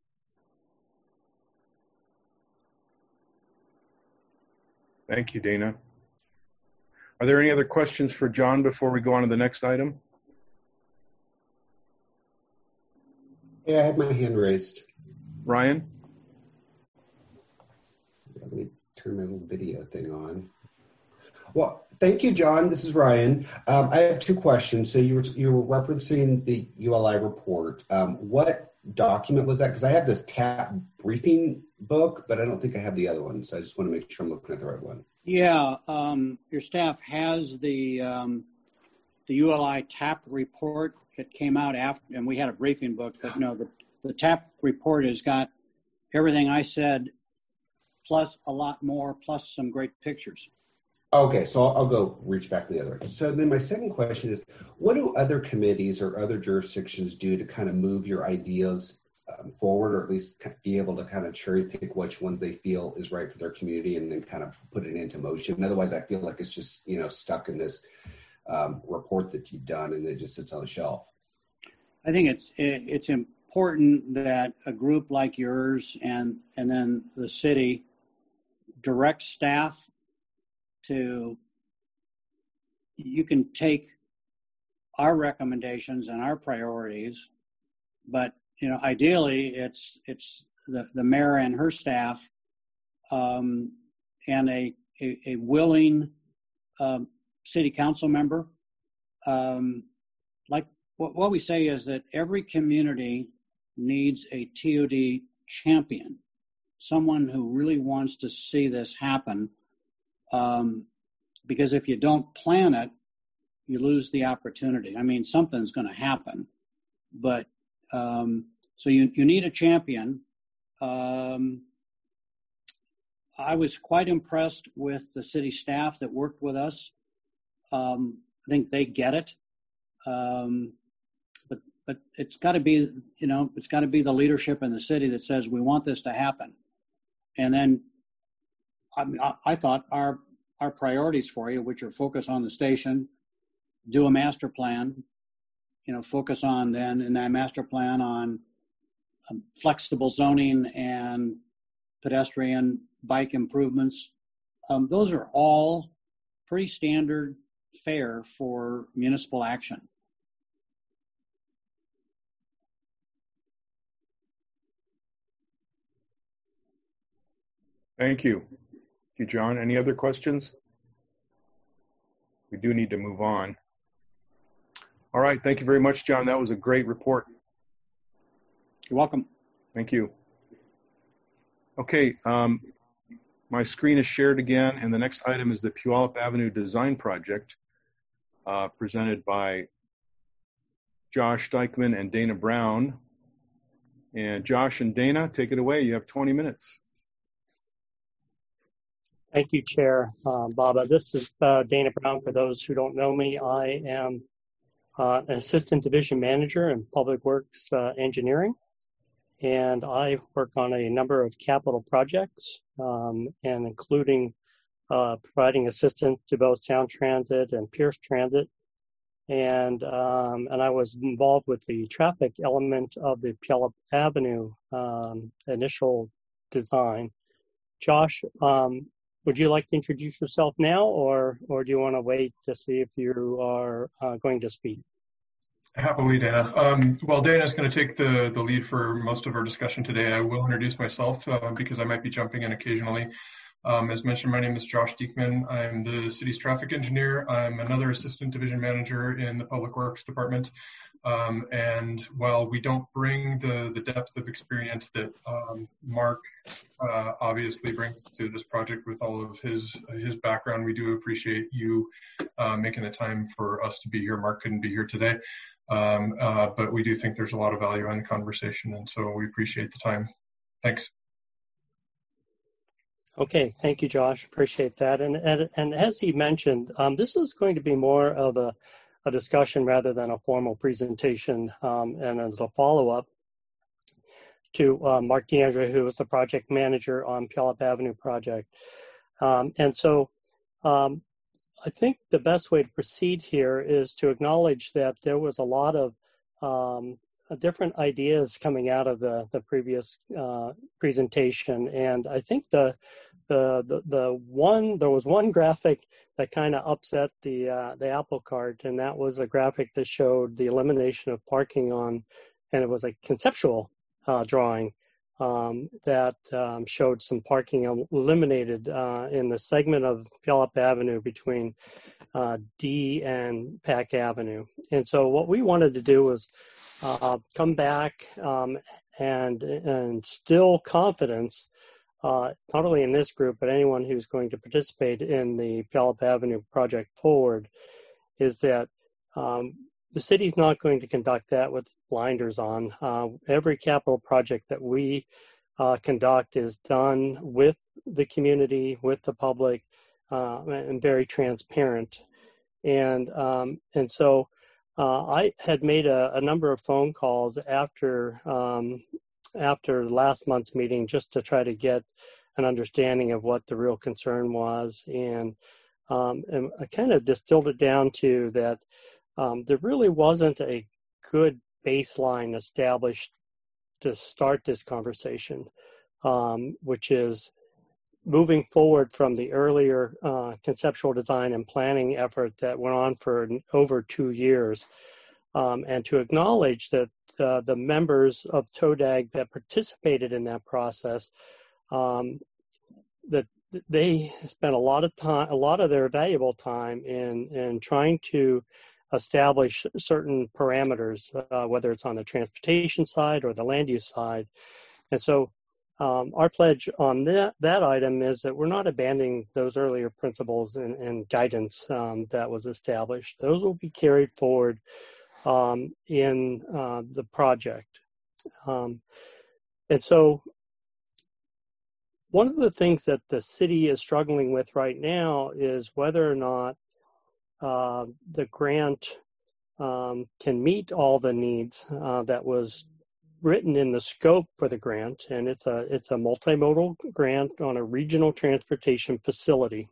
A: Thank you, Dana. Are there any other questions for John before we go on to the next item?
H: Yeah, I had my hand raised.
A: Ryan?
H: Let me turn my little video thing on. Well, thank you, John. This is Ryan. Um, I have two questions. So you were you were referencing the U L I report. Um, what document was that? Because I have this T A P briefing book, but I don't think I have the other one. So I just want to make sure I'm looking at the right one.
D: Yeah, um, your staff has the um, the U L I T A P report. It came out after, and we had a briefing book, but no, the, the T A P report has got everything I said, plus a lot more, plus some great pictures.
H: Okay, so I'll, I'll go reach back to the other. So then my second question is, what do other committees or other jurisdictions do to kind of move your ideas um, forward, or at least be able to kind of cherry pick which ones they feel is right for their community and then kind of put it into motion? Otherwise, I feel like it's just, you know, stuck in this um, report that you've done and it just sits on a shelf.
D: I think it's it's important that a group like yours and and then the city direct staff to, you can take our recommendations and our priorities, but you know, ideally it's it's the, the mayor and her staff um, and a, a, a willing um, city council member. Um, like what, what we say is that every community needs a T O D champion, someone who really wants to see this happen. Um, because if you don't plan it, you lose the opportunity. I mean, something's going to happen, but um, so you you need a champion. Um, I was quite impressed with the city staff that worked with us. Um, I think they get it. Um, but but it's got to be, you know, it's got to be the leadership in the city that says we want this to happen. And then I, I thought our our priorities for you, which are focus on the station, do a master plan, you know, focus on then in that master plan on um, flexible zoning and pedestrian bike improvements. Um, those are all pretty standard fare for municipal action.
A: Thank you. Thank you, John. Any other questions? We do need to move on. All right. Thank you very much, John. That was a great report.
D: You're welcome.
A: Thank you. Okay. Um, my screen is shared again, and the next item is the Puyallup Avenue Design Project, uh, presented by Josh Dykman and Dana Brown. And Josh and Dana, take it away. You have twenty minutes.
G: Thank you, Chair uh, Baba. This is uh, Dana Brown. For those who don't know me, I am uh, an Assistant Division Manager in Public Works uh, Engineering, and I work on a number of capital projects, um, and including uh, providing assistance to both Sound Transit and Pierce Transit. And um, and I was involved with the traffic element of the Puyallup Avenue um, initial design. Josh, um, would you like to introduce yourself now, or or do you want to wait to see if you are uh, going to speak?
I: Happily, Dana. Um, while Dana is going to take the, the lead for most of our discussion today, I will introduce myself uh, because I might be jumping in occasionally. Um, as mentioned, my name is Josh Dykman. I'm the city's traffic engineer. I'm another assistant division manager in the Public Works Department. Um, and while we don't bring the, the depth of experience that um, Mark uh, obviously brings to this project with all of his his background, we do appreciate you uh, making the time for us to be here. Mark couldn't be here today, um, uh, but we do think there's a lot of value in the conversation, and so we appreciate the time. Thanks.
G: Okay, thank you, Josh. Appreciate that. And and, and as he mentioned, um, this is going to be more of a, a discussion rather than a formal presentation. Um, and as a follow-up to uh, Mark DeAndre, who is the project manager on Puyallup Avenue project. Um, and so um, I think the best way to proceed here is to acknowledge that there was a lot of um, different ideas coming out of the, the previous uh, presentation. And I think the, the, the, the one, there was one graphic that kind of upset the, uh, the apple cart, and that was a graphic that showed the elimination of parking on, and it was a conceptual uh, drawing um, that um, showed some parking eliminated uh, in the segment of Puyallup Avenue between uh, D and Pack Avenue. And so what we wanted to do was uh, come back um, and and instill confidence, uh, not only in this group, but anyone who's going to participate in the Puyallup Avenue project forward, is that um, the city's not going to conduct that with blinders on. Uh, every capital project that we uh, conduct is done with the community, with the public, uh, and very transparent. And um, and so uh, I had made a, a number of phone calls after um, after last month's meeting just to try to get an understanding of what the real concern was. And, um, and I kind of distilled it down to that um, there really wasn't a good baseline established to start this conversation, um, which is moving forward from the earlier uh, conceptual design and planning effort that went on for over two years, um, and to acknowledge that uh, the members of T O D A G that participated in that process, um, that they spent a lot of time, a lot of their valuable time in in trying to establish certain parameters, uh, whether it's on the transportation side or the land use side. And so um, our pledge on that, that item is that we're not abandoning those earlier principles and, and guidance um, that was established. Those will be carried forward um, in uh, the project. Um, and so one of the things that the city is struggling with right now is whether or not uh, the grant um, can meet all the needs uh, that was written in the scope for the grant, and it's a it's a multimodal grant on a regional transportation facility,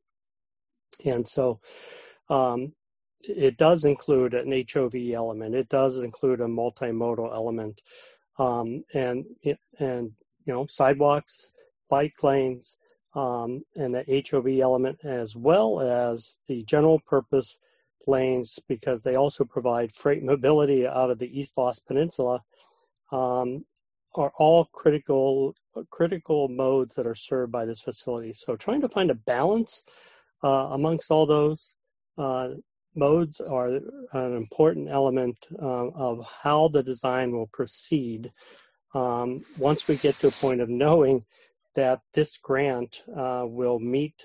G: and so um, it does include an H O V element. It does include a multimodal element, um, and and you know sidewalks, bike lanes, um, and the H O V element, as well as the general purpose lanes, because they also provide freight mobility out of the East Lost Peninsula. Um, are all critical critical modes that are served by this facility. So trying to find a balance uh, amongst all those uh, modes are an important element uh, of how the design will proceed um, once we get to a point of knowing that this grant uh, will meet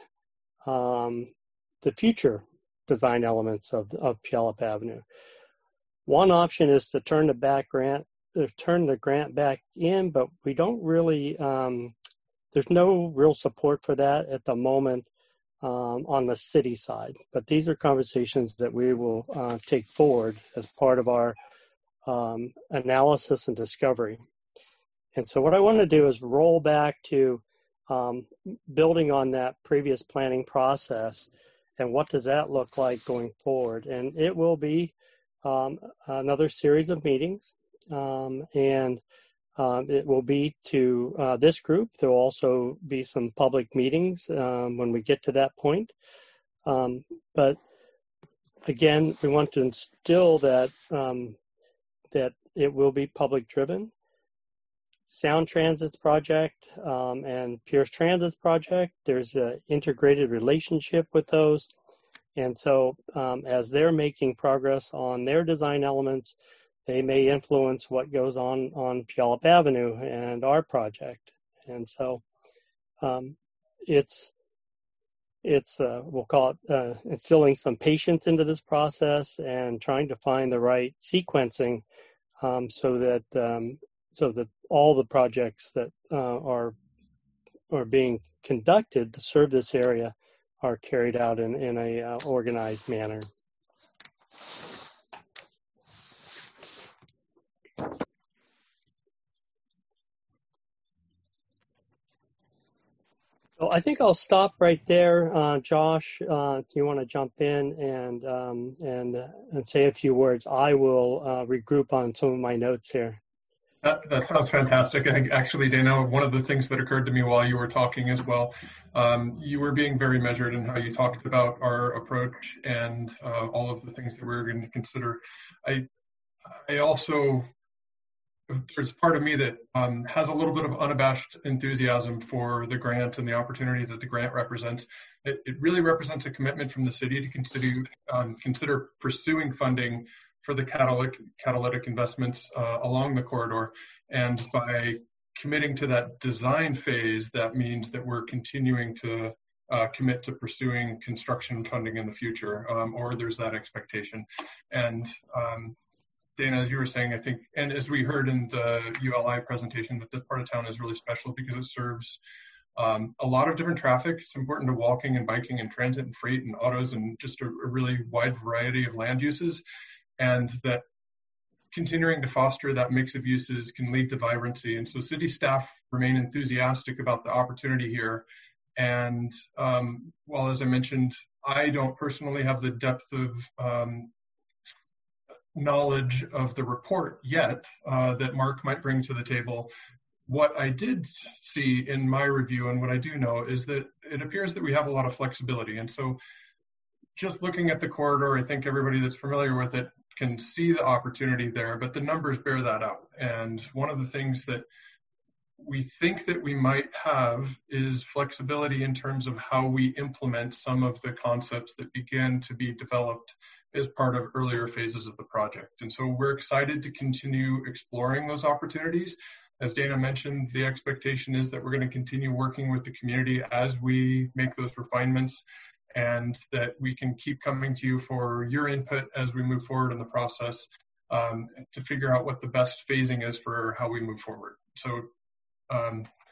G: um, the future design elements of, of Puyallup Avenue. One option is to turn the back grant turn the grant back in, but we don't really, um, there's no real support for that at the moment um, on the city side. But these are conversations that we will uh, take forward as part of our um, analysis and discovery. And so what I want to do is roll back to um, building on that previous planning process, and what does that look like going forward? And it will be um, another series of meetings. Um, and um, it will be to uh, this group. There will also be some public meetings um, when we get to that point. Um, but again, we want to instill that um, that it will be public driven. Sound Transit's project um, and Pierce Transit's project, there's an integrated relationship with those. And so um, as they're making progress on their design elements, they may influence what goes on on Puyallup Avenue and our project. And so um, it's, it's uh, we'll call it uh, instilling some patience into this process and trying to find the right sequencing um, so that um, so that all the projects that uh, are, are being conducted to serve this area are carried out in, in a uh, organized manner. So I think I'll stop right there. Uh, Josh, uh, if you want to jump in and um, and uh, and say a few words, I will uh, regroup on some of my notes here.
I: That, that sounds fantastic. I think actually, Dana, one of the things that occurred to me while you were talking as well, um, you were being very measured in how you talked about our approach and uh, all of the things that we were going to consider. I I also, there's part of me that um, has a little bit of unabashed enthusiasm for the grant and the opportunity that the grant represents. It, it really represents a commitment from the city to consider, um, consider pursuing funding for the catalytic, catalytic investments uh, along the corridor. And by committing to that design phase, that means that we're continuing to uh, commit to pursuing construction funding in the future, um, or there's that expectation. And um, Dana, as you were saying, I think, and as we heard in the U L I presentation, that this part of town is really special because it serves um, a lot of different traffic. It's important to walking and biking and transit and freight and autos and just a, a really wide variety of land uses. And that continuing to foster that mix of uses can lead to vibrancy. And so city staff remain enthusiastic about the opportunity here. And um, while, as I mentioned, I don't personally have the depth of um, knowledge of the report yet uh, that Mark might bring to the table. What I did see in my review and what I do know is that it appears that we have a lot of flexibility. And so just looking at the corridor, I think everybody that's familiar with it can see the opportunity there, but the numbers bear that out. And one of the things that we think that we might have is flexibility in terms of how we implement some of the concepts that begin to be developed as part of earlier phases of the project. And so we're excited to continue exploring those opportunities. As Dana mentioned, the expectation is that we're going to continue working with the community as we make those refinements, and that we can keep coming to you for your input as we move forward in the process um, to figure out what the best phasing is for how we move forward. So um,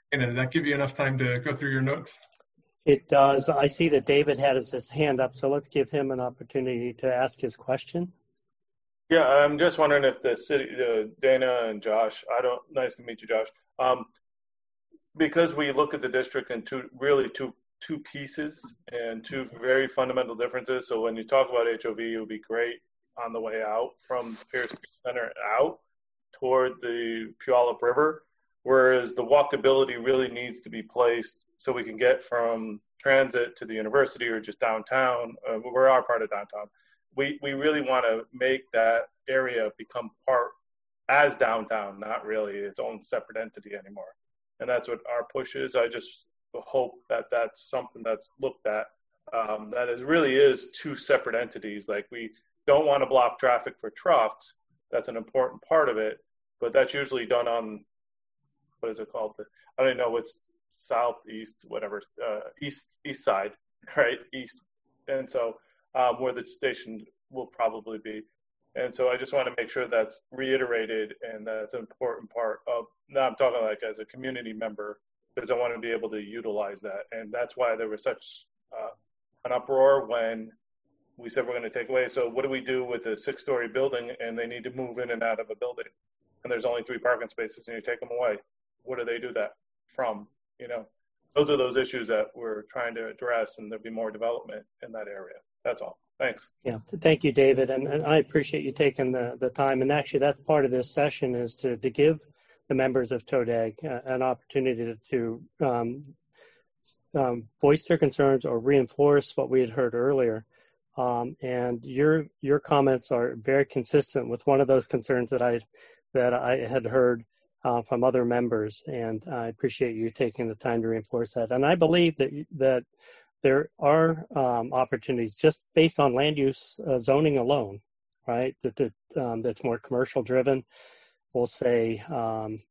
I: And did that give you enough time to go through your notes?
G: It does. I see that David has his hand up, so let's give him an opportunity to ask his question.
E: Yeah, I'm just wondering if the city, uh, Dana and Josh, I don't, nice to meet you, Josh. Um, because we look at the district in two, really two, two pieces and two very fundamental differences. So when you talk about H O V, it would be great on the way out from Pierce Center out toward the Puyallup River, whereas the walkability really needs to be placed so we can get from transit to the university or just downtown. Uh, we're our part of downtown. We we really want to make that area become part as downtown, not really its own separate entity anymore. And that's what our push is. I just hope that that's something that's looked at, um, that it really is two separate entities. Like, we don't want to block traffic for trucks. That's an important part of it, but that's usually done on, what is it called? The, I don't know what's southeast, whatever, uh, east east side, right? East. And so um, where the station will probably be. And so I just want to make sure that's reiterated, and that's an important part of, now I'm talking like as a community member, because I want to be able to utilize that. And that's why there was such uh, an uproar when we said we're going to take away. So what do we do with a six-story building and they need to move in and out of a building? And there's only three parking spaces and you take them away. What do they do that from? You know, those are those issues that we're trying to address, and there'll be more development in that area. That's all. Thanks.
G: Yeah, thank you, David. And, and I appreciate you taking the, the time. And actually, that's part of this session, is to, to give the members of T O D A G uh, an opportunity to um, um, voice their concerns or reinforce what we had heard earlier. Um, and your your comments are very consistent with one of those concerns that I that I had heard uh, from other members, and I appreciate you taking the time to reinforce that. And I believe that that there are um, opportunities just based on land use uh, zoning alone, right? That that um, that's more commercial driven. We'll say um,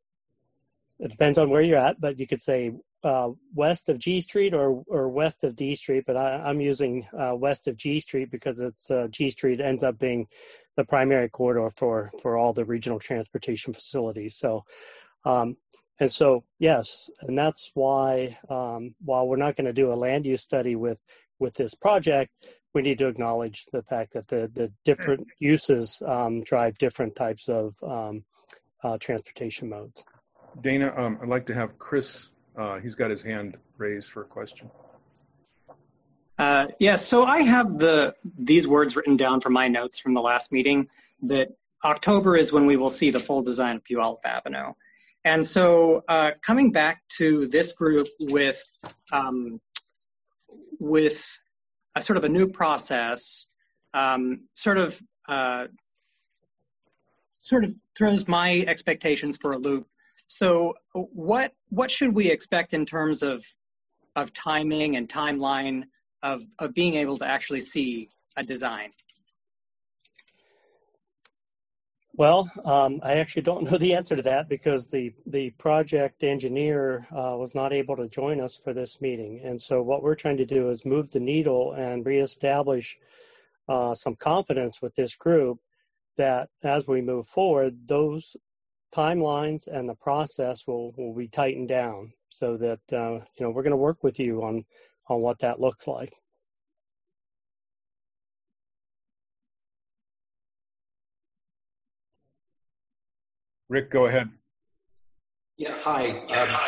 G: it depends on where you're at, but you could say uh, west of G Street or or west of D Street. But I, I'm using uh, west of G Street because it's uh, G Street ends up being the primary corridor for for all the regional transportation facilities. So. Um, And so, yes, and that's why, um, while we're not going to do a land use study with, with this project, we need to acknowledge the fact that the, the different uses um, drive different types of um, uh, transportation modes.
A: Dana, um, I'd like to have Chris, uh, he's got his hand raised for a question.
J: Uh, yeah, so I have the these words written down from my notes from the last meeting, that October is when we will see the full design of Puyallup Avenue. And so uh, coming back to this group with um, with a sort of a new process, um, sort of uh, sort of throws my expectations for a loop. So what what should we expect in terms of of timing and timeline of of being able to actually see a design?
G: Well, um, I actually don't know the answer to that because the, the project engineer uh, was not able to join us for this meeting. And so what we're trying to do is move the needle and reestablish uh, some confidence with this group that as we move forward, those timelines and the process will, will be tightened down so that, uh, you know, we're going to work with you on, on what that looks like.
A: Rick, go ahead.
K: Yeah, hi. Um, hi.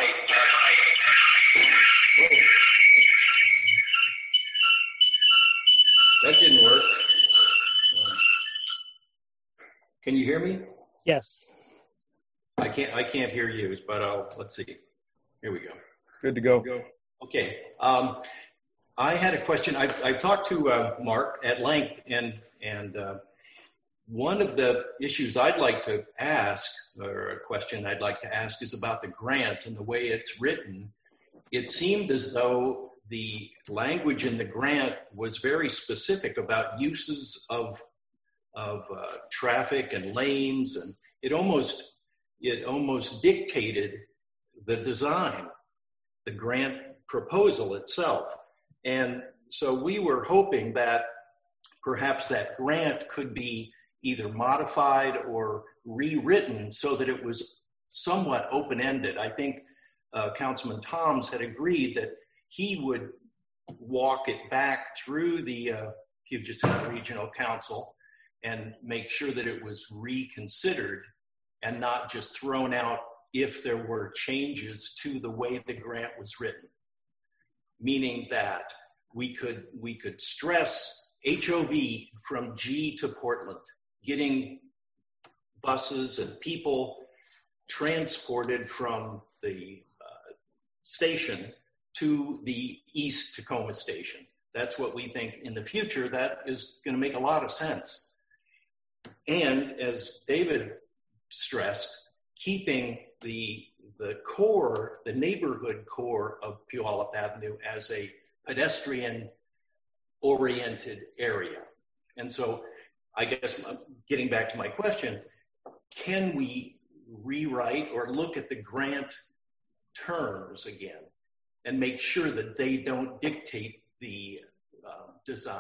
K: That didn't work. Um, can you hear me?
G: Yes.
K: I can't. I can't hear you, but I'll. Let's see. Here we go.
A: Good to go.
K: Okay. Um, I had a question. I've, I've talked to uh, Mark at length, and and. Uh, One of the issues I'd like to ask, or a question I'd like to ask, is about the grant and the way it's written. It seemed as though the language in the grant was very specific about uses of, of uh, traffic and lanes, and it almost, it almost dictated the design, the grant proposal itself. And so we were hoping that perhaps that grant could be either modified or rewritten so that it was somewhat open-ended. I think uh, Councilman Toms had agreed that he would walk it back through the uh, Puget Sound Regional Council and make sure that it was reconsidered and not just thrown out if there were changes to the way the grant was written. Meaning that we could, we could stress H O V from G to Portland, getting buses and people transported from the uh, station to the East Tacoma station. That's what we think in the future, that is going to make a lot of sense. And as David stressed, keeping the, the core, the neighborhood core of Puyallup Avenue as a pedestrian-oriented area. And so I guess getting back to my question, can we rewrite or look at the grant terms again and make sure that they don't dictate the uh, design?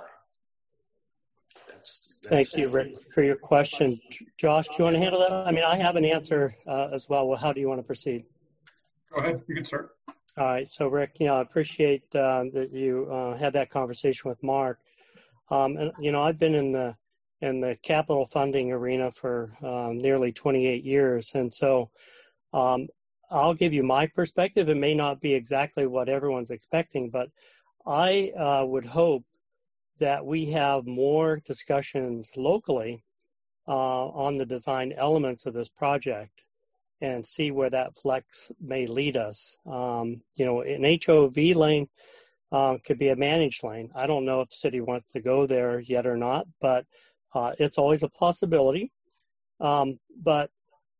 K: That's, that's
G: Thank you, Rick, for your question. Josh, do you want to handle that? I mean, I have an answer uh, as well. Well, how do you want to proceed?
I: Go ahead, you can start.
G: All right, so Rick, you know, I appreciate uh, that you uh, had that conversation with Mark. Um, and, you know, I've been in the in the capital funding arena for um, nearly twenty-eight years. And so um, I'll give you my perspective. It may not be exactly what everyone's expecting, but I uh, would hope that we have more discussions locally uh, on the design elements of this project and see where that flex may lead us. Um, you know, an H O V lane uh, could be a managed lane. I don't know if the city wants to go there yet or not, but uh, it's always a possibility. Um, but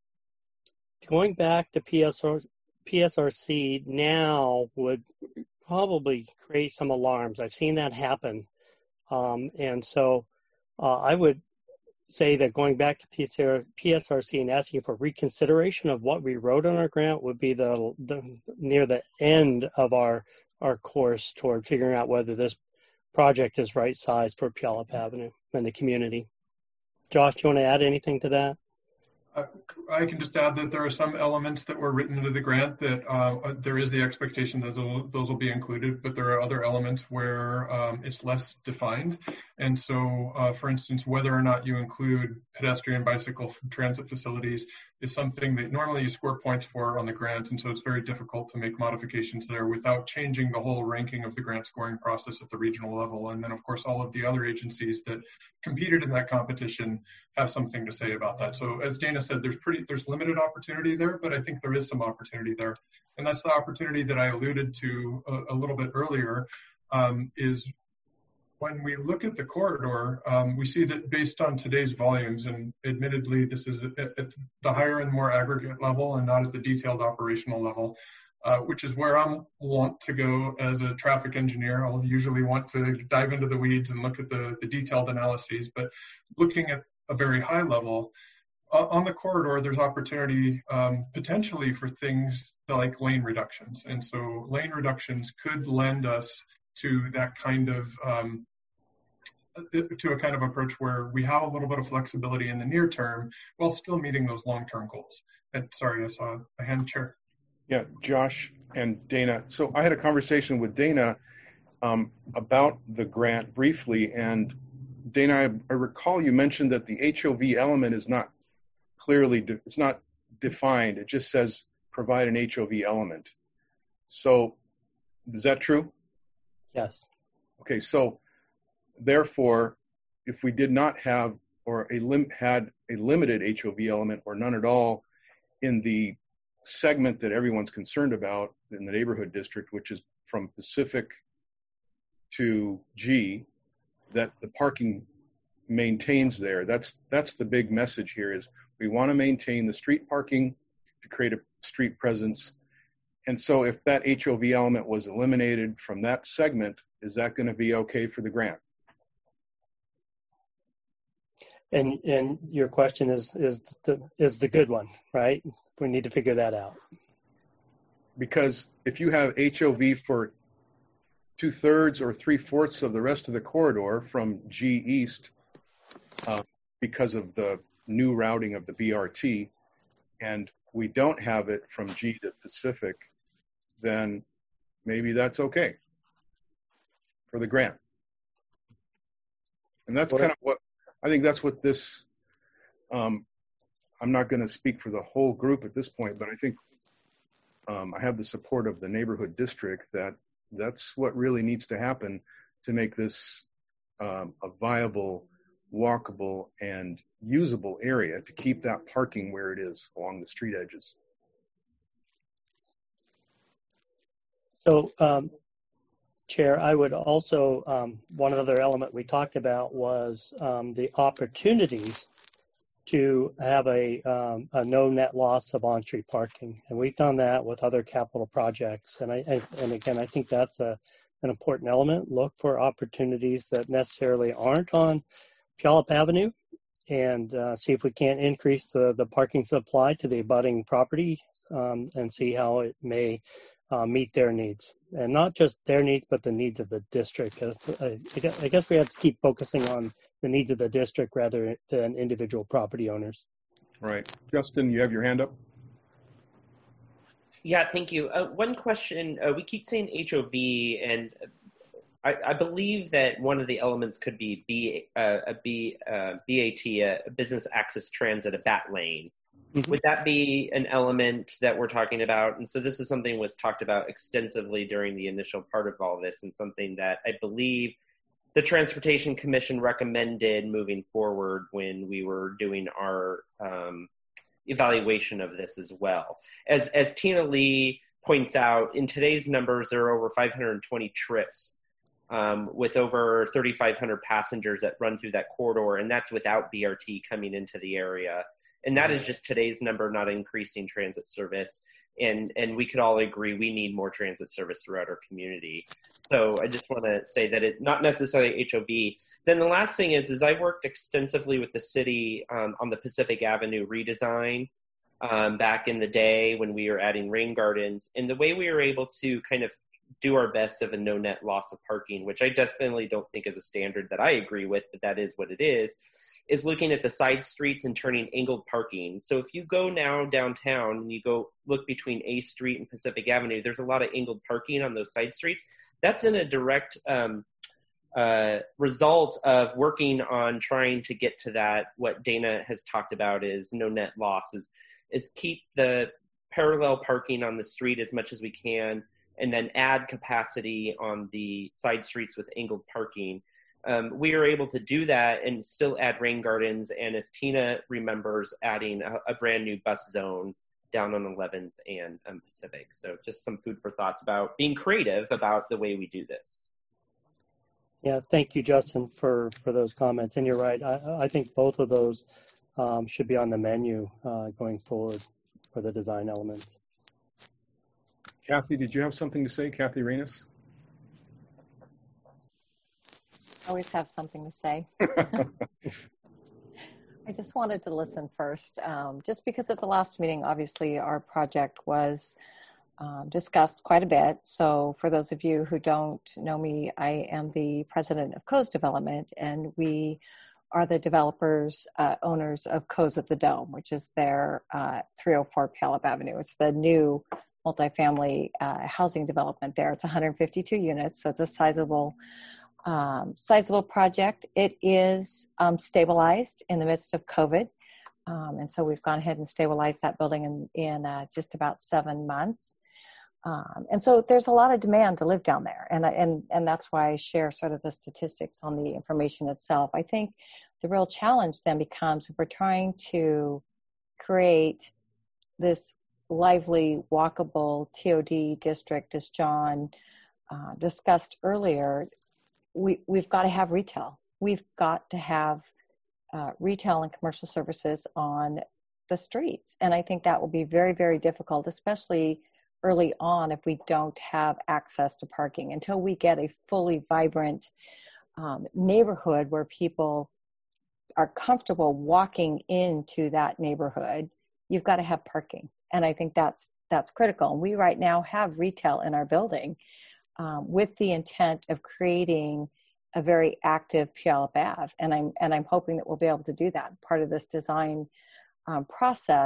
G: going back to P S R, P S R C now would probably create some alarms. I've seen that happen. Um, and so uh, I would say that going back to P S R C and asking for reconsideration of what we wrote on our grant would be the, the near the end of our our course toward figuring out whether this project is right sized for Puyallup Avenue and the community. Josh, do you want to add anything to that?
I: Uh, I can just add that there are some elements that were written into the grant that uh, there is the expectation that those will be included, but there are other elements where um, it's less defined. And so, uh, for instance, whether or not you include pedestrian bicycle transit facilities is something that normally you score points for on the grant. And so it's very difficult to make modifications there without changing the whole ranking of the grant scoring process at the regional level. And then, of course, all of the other agencies that competed in that competition have something to say about that. So as Dana said, there's pretty there's limited opportunity there, but I think there is some opportunity there. And that's the opportunity that I alluded to a, a little bit earlier, um, is when we look at the corridor, um, we see that based on today's volumes, and admittedly this is at, at the higher and more aggregate level and not at the detailed operational level, uh, which is where I want to go as a traffic engineer. I'll usually want to dive into the weeds and look at the, the detailed analyses, but looking at a very high level, uh, on the corridor, there's opportunity um, potentially for things like lane reductions. And so lane reductions could lend us to that kind of, um, to a kind of approach where we have a little bit of flexibility in the near term while still meeting those long-term goals. And sorry, I saw a hand, Chair.
A: Yeah, Josh and Dana. So I had a conversation with Dana um, about the grant briefly, and Dana, I, I recall you mentioned that the H O V element is not clearly, de- it's not defined. It just says provide an H O V element. So is that true?
G: Yes.
A: Okay, so therefore, if we did not have or a lim- had a limited H O V element or none at all in the segment that everyone's concerned about in the neighborhood district, which is from Pacific to G, that the parking maintains there. That's that's the big message here is we want to maintain the street parking to create a street presence. And so if that H O V element was eliminated from that segment, is that going to be okay for the grant?
G: And and your question is is the is the good one, right? We need to figure that out.
A: Because if you have H O V for two thirds or three fourths of the rest of the corridor from G East, uh, because of the new routing of the B R T, and we don't have it from G to Pacific, then maybe that's okay for the grant. And that's kind of what, I think that's what this, um, I'm not going to speak for the whole group at this point, but I think um, I have the support of the neighborhood district that that's what really needs to happen to make this um, a viable, walkable, and usable area to keep that parking where it is along the street edges.
G: So, um, Chair, I would also, um, one other element we talked about was um, the opportunities to have a, um, a no net loss of on-street parking. And we've done that with other capital projects. And I, I and again, I think that's a, an important element. Look for opportunities that necessarily aren't on Puyallup Avenue, and uh, see if we can't increase the, the parking supply to the abutting property, um, and see how it may uh, meet their needs. And not just their needs, but the needs of the district. I, I guess we have to keep focusing on the needs of the district rather than individual property owners.
A: Right. Justin, you have your hand up?
F: Yeah, thank you. Uh, one question, uh, we keep saying H O V, and I, I believe that one of the elements could be B, uh, a B, uh, B A T, a business access transit, a B A T lane. Mm-hmm. Would that be an element that we're talking about? And so this is something was talked about extensively during the initial part of all this, and something that I believe the Transportation Commission recommended moving forward when we were doing our um, evaluation of this as well. As, as Tina Lee points out, in today's numbers, there are over five hundred twenty trips um, with over thirty-five hundred passengers that run through that corridor, and that's without B R T coming into the area. And that is just today's number, not increasing transit service. And and we could all agree we need more transit service throughout our community. So I just want to say that it not necessarily H O V. Then the last thing is, is I worked extensively with the city um, on the Pacific Avenue redesign um, back in the day when we were adding rain gardens. And the way we were able to kind of do our best of a no net loss of parking, which I definitely don't think is a standard that I agree with, but that is what it is, is looking at the side streets and turning angled parking. So if you go now downtown and you go look between A Street and Pacific Avenue, there's a lot of angled parking on those side streets. That's in a direct um, uh, result of working on trying to get to that, what Dana has talked about is no net loss, is, is keep the parallel parking on the street as much as we can, and then add capacity on the side streets with angled parking. Um, we are able to do that and still add rain gardens, and as Tina remembers, adding a, a brand new bus zone down on eleventh and um, Pacific. So just some food for thoughts about being creative about the way we do this.
G: Yeah, thank you, Justin, for, for those comments. And you're right. I, I think both of those um, should be on the menu uh, going forward for the design elements.
A: Kathy, did you have something to say? Kathy Renas?
L: Always have something to say. I just wanted to listen first, um, just because at the last meeting, obviously, our project was um, discussed quite a bit. So for those of you who don't know me, I am the president of Coes Development, and we are the developers, uh, owners of Coes at the Dome, which is their uh, three oh four Puyallup Avenue. It's the new multifamily uh, housing development there. It's one hundred fifty-two units, so it's a sizable Um, sizable project. It is um, stabilized in the midst of COVID. Um, and so we've gone ahead and stabilized that building in, in uh, just about seven months. Um, and so there's a lot of demand to live down there. And, and, and that's why I share sort of the statistics on the information itself. I think the real challenge then becomes, if we're trying to create this lively, walkable T O D district, as John uh, discussed earlier, We, we've got to have retail. We've got to have uh, retail and commercial services on the streets. And I think that will be very, very difficult, especially early on, if we don't have access to parking. Until we get a fully vibrant um, neighborhood where people are comfortable walking into that neighborhood, you've got to have parking. And I think that's that's critical. And we right now have retail in our building, Um, with the intent of creating a very active Puyallup Ave. And I'm, and I'm hoping that we'll be able to do that. Part of this design um, process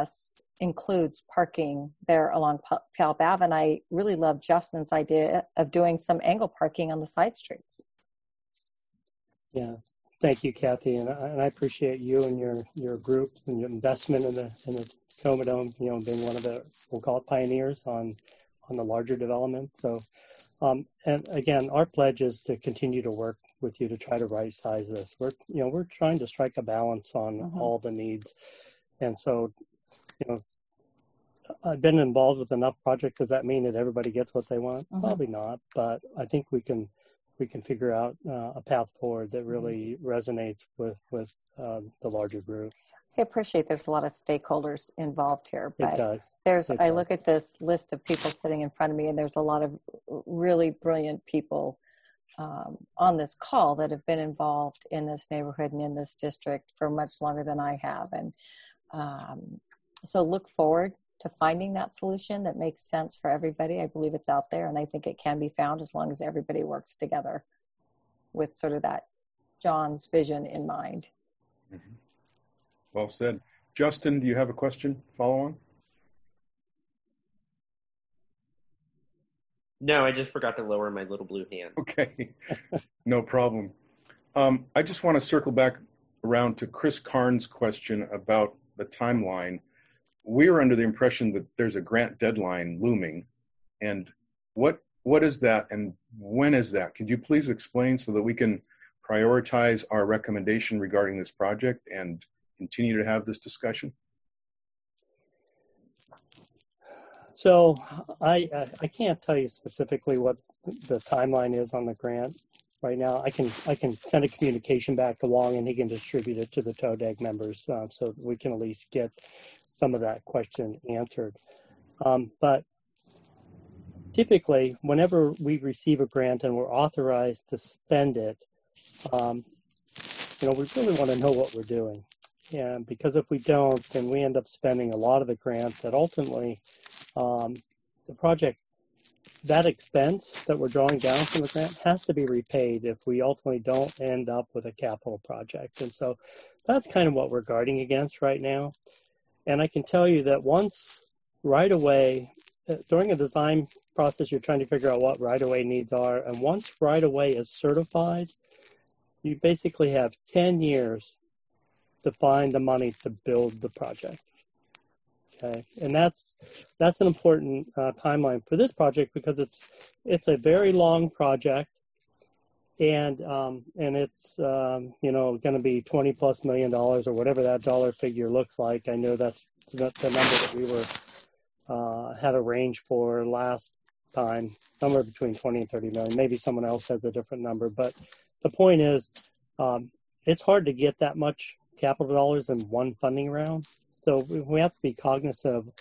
L: includes parking there along Puyallup Ave. And I really love Justin's idea of doing some angle parking on the side streets.
G: Yeah, thank you, Kathy, and I, and I appreciate you and your your group and your investment in the in the Tacoma Dome. You know, being one of the, we'll call it pioneers on on the larger development. So, um, and again, our pledge is to continue to work with you to try to right size this. We're you know we're trying to strike a balance on mm-hmm. all the needs, and so you know. I've been involved with enough projects. Does that mean that everybody gets what they want? Mm-hmm. Probably not, but I think we can we can figure out uh, a path forward that really mm-hmm. resonates with with uh, the larger group.
L: I appreciate there's a lot of stakeholders involved here, but
G: it does.
L: there's
G: it
L: I
G: does.
L: look at this list of people sitting in front of me, and there's a lot of really brilliant people um, on this call that have been involved in this neighborhood and in this district for much longer than I have, and um, so look forward to finding that solution that makes sense for everybody. I believe it's out there, and I think it can be found as long as everybody works together with sort of that John's vision in mind.
A: Mm-hmm. Well said. Justin, do you have a question? Follow on?
F: No, I just forgot to lower my little blue hand.
A: Okay, no problem. Um, I just want to circle back around to Chris Karn's question about the timeline. We are under the impression that there's a grant deadline looming, and what what is that, and when is that? Could you please explain so that we can prioritize our recommendation regarding this project and continue to have this discussion?
G: So I I can't tell you specifically what the timeline is on the grant right now. I can I can send a communication back to Wong, and he can distribute it to the T O D A G members um, so that we can at least get some of that question answered. Um, but typically, whenever we receive a grant and we're authorized to spend it, um, you know, we really want to know what we're doing. And because if we don't, then we end up spending a lot of the grant that ultimately um, the project, that expense that we're drawing down from the grant has to be repaid if we ultimately don't end up with a capital project. And so that's kind of what we're guarding against right now. And I can tell you that once right away, during a design process, you're trying to figure out what right-of-way needs are. And once right-of-way is certified, you basically have ten years to find the money to build the project. Okay, and that's that's an important uh, timeline for this project because it's it's a very long project, and um, and it's um, you know going to be twenty plus million dollars or whatever that dollar figure looks like. I know that's the, the number that we were uh, had a range for last time, somewhere between twenty and thirty million. Maybe someone else has a different number, but the point is, um, it's hard to get that much capital dollars in one funding round. So we have to be cognizant of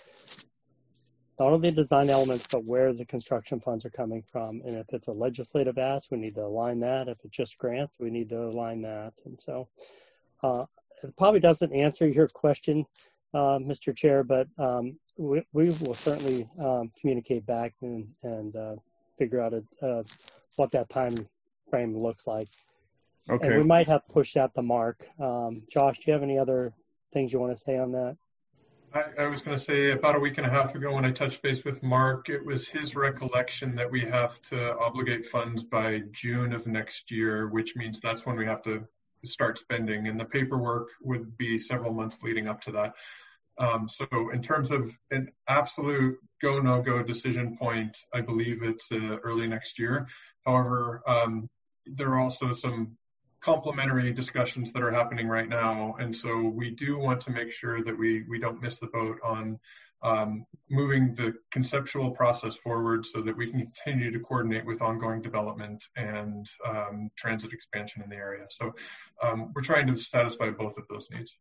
G: not only the design elements, but where the construction funds are coming from. And if it's a legislative ask, we need to align that. If it's just grants, we need to align that. And so uh, it probably doesn't answer your question, uh, Mister Chair, but um, we, we will certainly um, communicate back and, and uh, figure out a, uh, what that time frame looks like.
A: Okay.
G: And we might have pushed out the mark. Um, Josh, do you have any other things you want to say on that?
I: I, I was going to say about a week and a half ago when I touched base with Mark, it was his recollection that we have to obligate funds by June of next year, which means that's when we have to start spending. And the paperwork would be several months leading up to that. Um, so in terms of an absolute go, no go decision point, I believe it's uh, early next year. However, um, there are also some complementary discussions that are happening right now. And so we do want to make sure that we, we don't miss the boat on um, moving the conceptual process forward so that we can continue to coordinate with ongoing development and um, transit expansion in the area. So um, we're trying to satisfy both of those needs.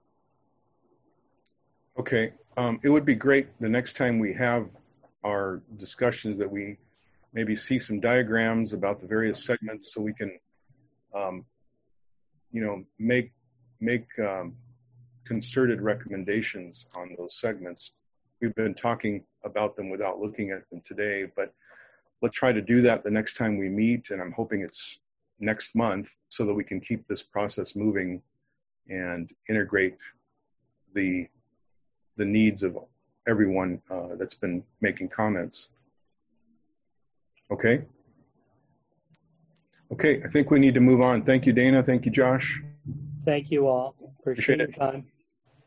A: Okay, um, it would be great the next time we have our discussions that we maybe see some diagrams about the various segments so we can um, you know, make make um, concerted recommendations on those segments. We've been talking about them without looking at them today, but let's try to do that the next time we meet, and I'm hoping it's next month so that we can keep this process moving and integrate the the needs of everyone uh, that's been making comments. Okay. Okay, I think we need to move on. Thank you, Dana. Thank you, Josh.
G: Thank you all. Appreciate, Appreciate your time.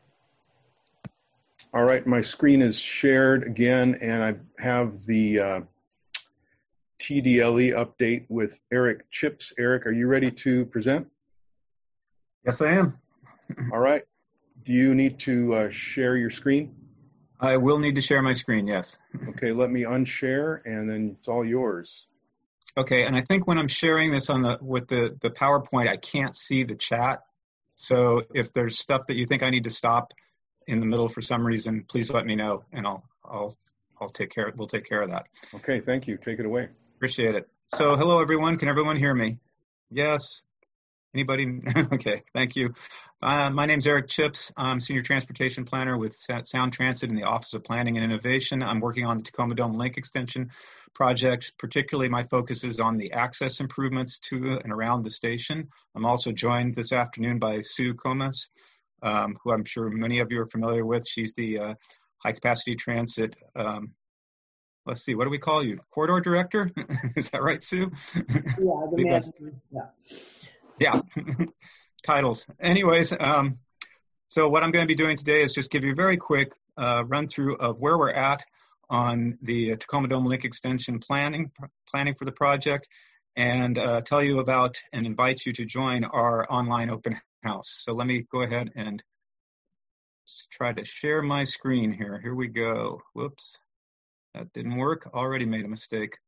A: All right, my screen is shared again, and I have the uh, T D L E update with Eric Chips. Eric, are you ready to present?
M: Yes, I am.
A: All right. Do you need to uh, share your screen?
M: I will need to share my screen, yes.
A: Okay, let me unshare, and then it's all yours.
M: Okay, and I think when I'm sharing this on the with the, the PowerPoint, I can't see the chat. So if there's stuff that you think I need to stop in the middle for some reason, please let me know, and I'll I'll I'll take care. We'll take care of that.
A: Okay, thank you. Take it away.
M: Appreciate it. So hello everyone. Can everyone hear me? Yes. Anybody? Okay, thank you. Uh, my name's Eric Chips. I'm Senior Transportation Planner with Sound Transit in the Office of Planning and Innovation. I'm working on the Tacoma Dome Link Extension project. Particularly, my focus is on the access improvements to and around the station. I'm also joined this afternoon by Sue Comas, um, who I'm sure many of you are familiar with. She's the uh, High Capacity Transit, um, let's see, what do we call you? Corridor Director? Is that right, Sue?
N: Yeah, the manager. Yeah.
M: Yeah, titles. Anyways, um, so what I'm going to be doing today is just give you a very quick uh, run through of where we're at on the Tacoma Dome Link Extension planning, planning for the project, and uh, tell you about and invite you to join our online open house. So let me go ahead and just try to share my screen here. Here we go. Whoops, that didn't work. Already made a mistake.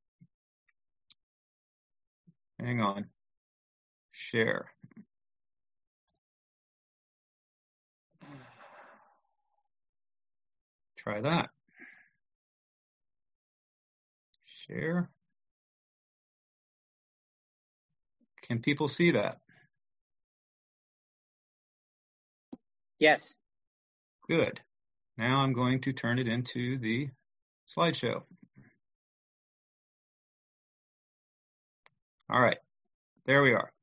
M: Hang on. Share. Try that. Share. Can people see that?
J: Yes.
M: Good. Now I'm going to turn it into the slideshow. All right. There we are.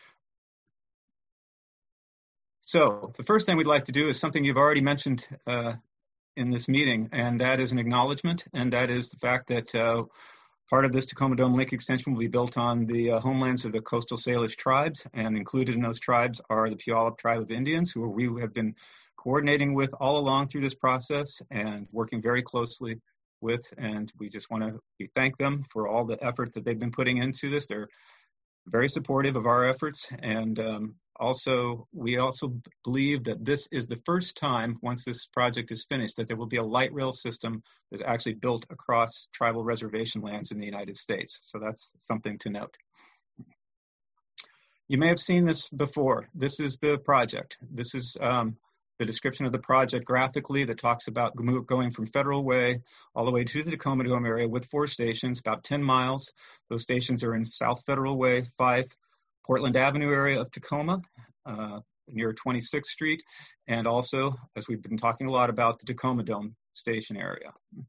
M: So the first thing we'd like to do is something you've already mentioned uh, in this meeting, and that is an acknowledgement, and that is the fact that uh, part of this Tacoma Dome Link extension will be built on the uh, homelands of the Coastal Salish tribes, and included in those tribes are the Puyallup Tribe of Indians, who we have been coordinating with all along through this process and working very closely with, and we just want to we thank them for all the effort that they've been putting into this. They're very supportive of our efforts, and um, also we also believe that this is the first time, once this project is finished, that there will be a light rail system that's actually built across tribal reservation lands in the United States. So that's something to note. You may have seen this before. This is the project. This is um, the description of the project graphically that talks about going from Federal Way all the way to the Tacoma Dome area with four stations, about ten miles. Those stations are in South Federal Way, five Portland Avenue area of Tacoma, uh, near twenty-sixth Street, and also, as we've been talking a lot about, the Tacoma Dome station area.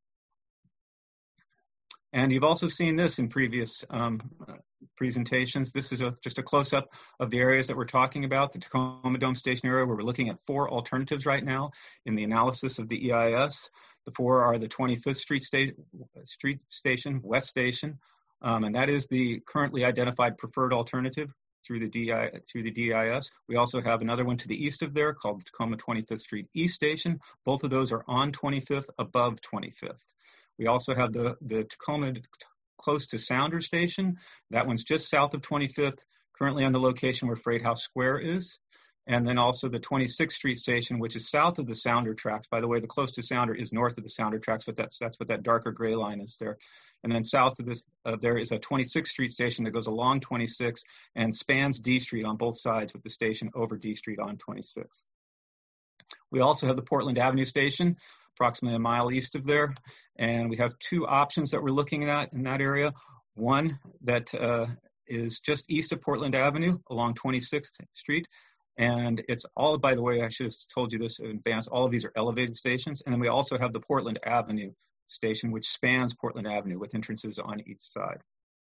M: And you've also seen this in previous um, presentations. This is a, just a close-up of the areas that we're talking about, the Tacoma Dome station area, where we're looking at four alternatives right now in the analysis of the E I S. The four are the twenty-fifth Street, State, Street Station, West Station, um, and that is the currently identified preferred alternative through the, D I, through the D I S. We also have another one to the east of there called the Tacoma twenty-fifth Street East Station. Both of those are on twenty-fifth, above twenty-fifth. We also have the, the Tacoma close to Sounder Station. That one's just south of twenty-fifth, currently on the location where Freight House Square is. And then also the twenty-sixth Street Station, which is south of the Sounder tracks. By the way, the close to Sounder is north of the Sounder tracks, but that's that's what that darker gray line is there. And then south of this, uh, there is a twenty-sixth Street Station that goes along twenty-sixth and spans D Street on both sides, with the station over D Street on twenty-sixth. We also have the Portland Avenue Station, approximately a mile east of there. And we have two options that we're looking at in that area. One that uh, is just east of Portland Avenue along twenty-sixth Street. And it's all, by the way, I should have told you this in advance, all of these are elevated stations. And then we also have the Portland Avenue Station, which spans Portland Avenue with entrances on each side.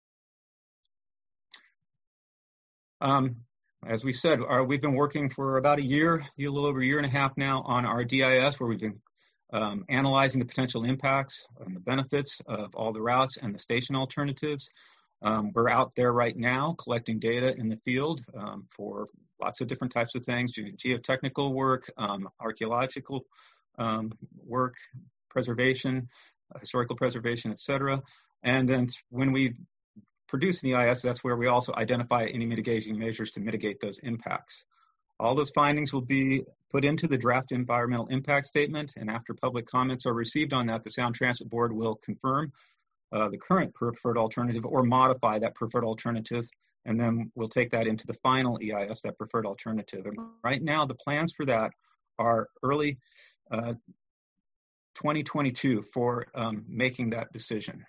M: Um, As we said, our, we've been working for about a year, a little over a year and a half now on our D I S, where we've been um, analyzing the potential impacts and the benefits of all the routes and the station alternatives. Um, we're out there right now collecting data in the field um, for lots of different types of things, doing geotechnical work, um, archaeological um, work, preservation, uh, historical preservation, et cetera. And then when we produce an E I S, that's where we also identify any mitigating measures to mitigate those impacts. All those findings will be put into the draft environmental impact statement, and after public comments are received on that, the Sound Transit Board will confirm uh, the current preferred alternative or modify that preferred alternative, and then we'll take that into the final E I S, that preferred alternative. And right now, the plans for that are early uh, twenty twenty-two for um, making that decision.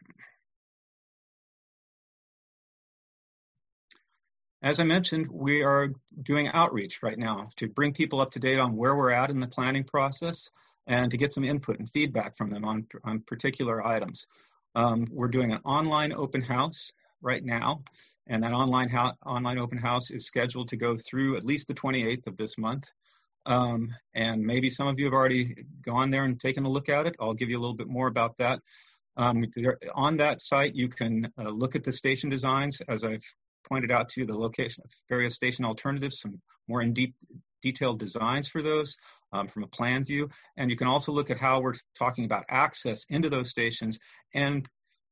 M: As I mentioned, we are doing outreach right now to bring people up to date on where we're at in the planning process and to get some input and feedback from them on, on particular items. Um, we're doing an online open house right now, and that online, ho- online open house is scheduled to go through at least the twenty-eighth of this month. Um, and maybe some of you have already gone there and taken a look at it. I'll give you a little bit more about that. Um, there, on that site, you can uh, look at the station designs, as I've pointed out to you, the location of various station alternatives, some more in deep detailed designs for those um, from a plan view. And you can also look at how we're talking about access into those stations. And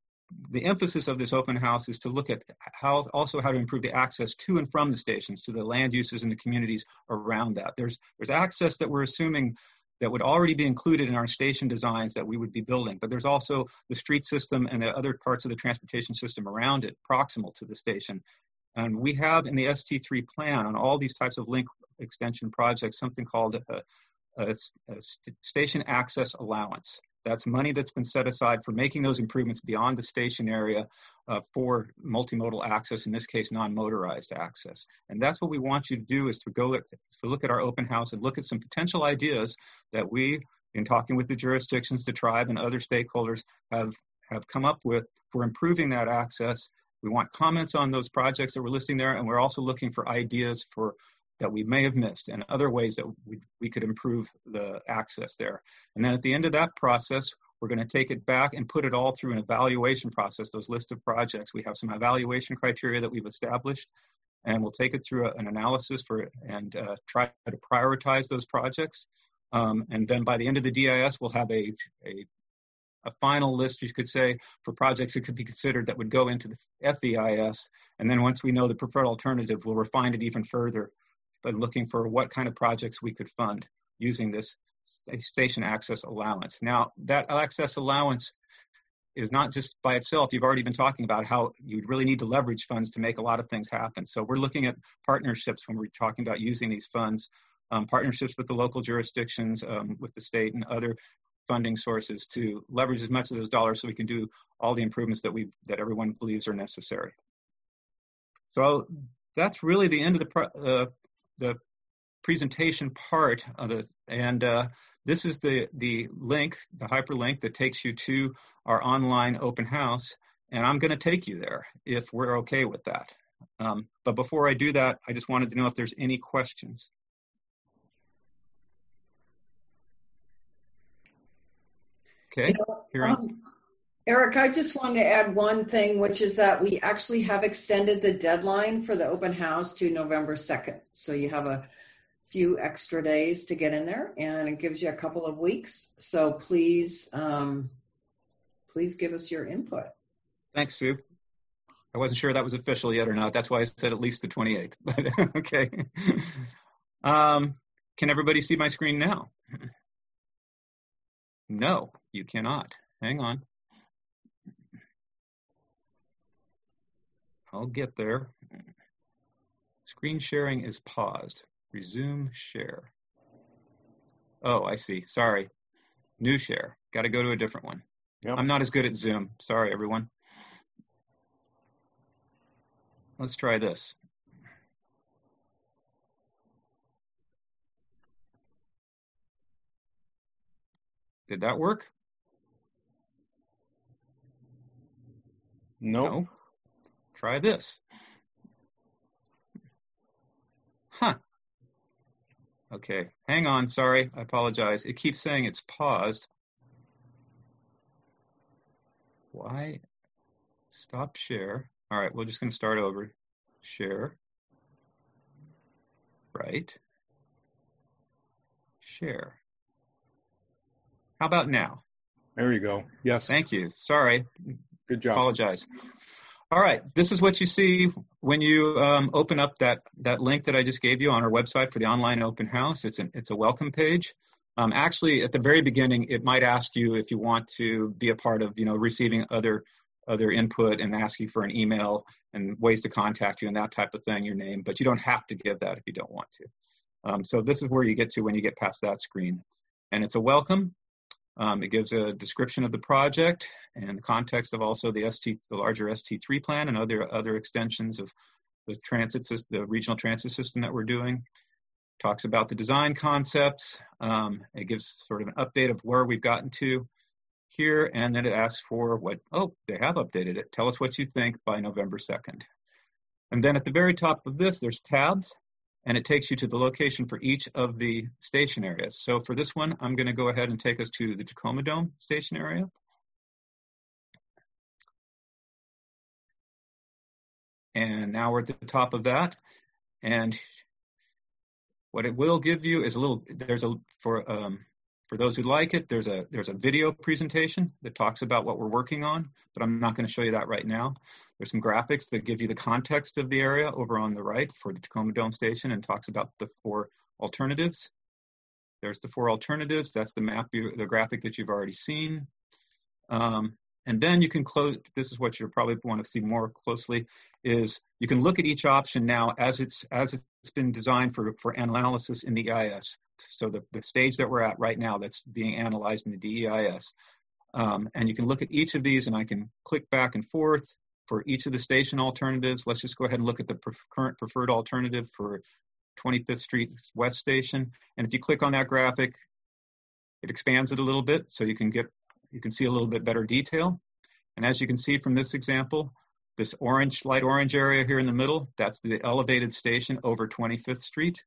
M: the emphasis of this open house is to look at how also how to improve the access to and from the stations, to the land uses and the communities around that. There's, there's access that we're assuming that would already be included in our station designs that we would be building, but there's also the street system and the other parts of the transportation system around it, proximal to the station. And we have in the S T three plan on all these types of link extension projects something called a, a, a st- station access allowance. That's money that's been set aside for making those improvements beyond the station area uh, for multimodal access, in this case, non-motorized access. And that's what we want you to do, is to go at, to look at our open house and look at some potential ideas that we, in talking with the jurisdictions, the tribe, and other stakeholders have, have come up with for improving that access. We want comments on those projects that we're listing there, and we're also looking for ideas for that we may have missed and other ways that we, we could improve the access there. And then at the end of that process, we're going to take it back and put it all through an evaluation process, those list of projects. We have some evaluation criteria that we've established, and we'll take it through a, an analysis for and uh, try to prioritize those projects. Um, and then by the end of the D I S, we'll have a, a, a final list, you could say, for projects that could be considered that would go into the F E I S. And then once we know the preferred alternative, we'll refine it even further by looking for what kind of projects we could fund using this station access allowance. Now, that access allowance is not just by itself. You've already been talking about how you really need to leverage funds to make a lot of things happen. So we're looking at partnerships when we're talking about using these funds, um, partnerships with the local jurisdictions, um, with the state and other funding sources to leverage as much of those dollars so we can do all the improvements that we that everyone believes are necessary. So that's really the end of the pro uh, the presentation part of it, and uh, this is the the link, the hyperlink that takes you to our online open house, and I'm going to take you there if we're okay with that. Um, but before I do that, I just wanted to know if there's any questions. Okay,
N: You know,
M: here I am.
N: um, Eric, I just wanted to add one thing, which is that we actually have extended the deadline for the open house to November second. So you have a few extra days to get in there, and it gives you a couple of weeks. So please, um, please give us your input.
M: Thanks, Sue. I wasn't sure that was official yet or not. That's why I said at least the twenty-eighth, but okay. Um, can everybody see my screen now? No, you cannot. Hang on. I'll get there. Screen sharing is paused. Resume share. Oh, I see. Sorry. New share. Got to go to a different one. Yep. I'm not as good at Zoom. Sorry, everyone. Let's try this. Did that work?
A: Nope.
M: No. Try this. Huh. Okay, hang on, sorry, I apologize. It keeps saying it's paused. Why? Stop share. All right, we're just going to start over. Share. Right. Share. How about now?
A: There you go. Yes.
M: Thank you. Sorry.
A: Good job.
M: Apologize. All right. This is what you see when you um, open up that, that link that I just gave you on our website for the online open house. It's, an, it's a welcome page. Um, actually, at the very beginning, it might ask you if you want to be a part of, you know, receiving other other input and ask you for an email and ways to contact you and that type of thing, your name, but you don't have to give that if you don't want to. Um, so this is where you get to when you get past that screen. And it's a welcome. Um, it gives a description of the project and the context of also the S T, the larger S T three plan and other other extensions of the transit system, the regional transit system that we're doing. Talks about the design concepts. Um, it gives sort of an update of where we've gotten to here, and then it asks for what, oh, they have updated it. Tell us what you think by November second. And then at the very top of this, there's tabs, and it takes you to the location for each of the station areas. So for this one, I'm gonna go ahead and take us to the Tacoma Dome station area. And now we're at the top of that. And what it will give you is a little, there's a, for, um, For those who like it, there's a there's a video presentation that talks about what we're working on, but I'm not going to show you that right now. There's some graphics that give you the context of the area over on the right for the Tacoma Dome Station and talks about the four alternatives. There's the four alternatives. That's the map, you, the graphic that you've already seen. Um, and then you can close, this is what you probably want to see more closely, is you can look at each option now as it's as it's been designed for, for analysis in the E I S. So the, the stage that we're at right now that's being analyzed in the D E I S. Um, and you can look at each of these, and I can click back and forth for each of the station alternatives. Let's just go ahead and look at the pref- current preferred alternative for twenty-fifth Street West Station. And if you click on that graphic, it expands it a little bit so you can get you can see a little bit better detail. And as you can see from this example, this orange, light orange area here in the middle, that's the elevated station over twenty-fifth Street.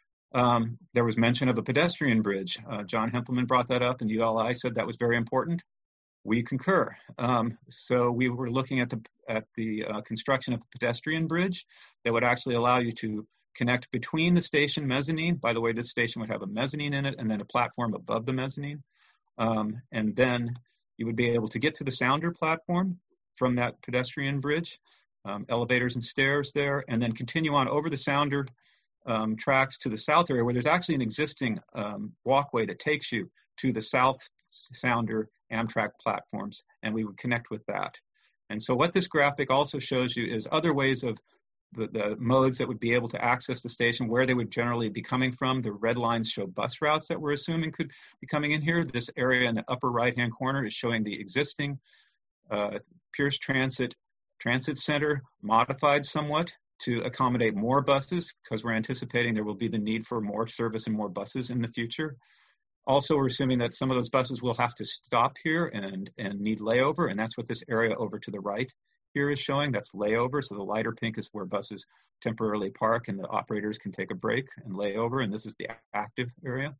M: Um, there was mention of a pedestrian bridge. Uh, John Hempelman brought that up, and U L I said that was very important. We concur. Um, so we were looking at the at the uh, construction of a pedestrian bridge that would actually allow you to connect between the station mezzanine. By the way, this station would have a mezzanine in it and then a platform above the mezzanine. Um, and then you would be able to get to the sounder platform from that pedestrian bridge, um, elevators and stairs there, and then continue on over the sounder Um, tracks to the south area where there's actually an existing um, walkway that takes you to the south sounder Amtrak platforms, and we would connect with that. And so what this graphic also shows you is other ways of the, the modes that would be able to access the station, where they would generally be coming from. The red lines show bus routes that we're assuming could be coming in here. This area in the upper right-hand corner is showing the existing uh, Pierce Transit Transit Center modified somewhat to accommodate more buses, because we're anticipating there will be the need for more service and more buses in the future. Also, we're assuming that some of those buses will have to stop here and, and need layover, and that's what this area over to the right here is showing. That's layover, so the lighter pink is where buses temporarily park and the operators can take a break and lay over, and this is the active area.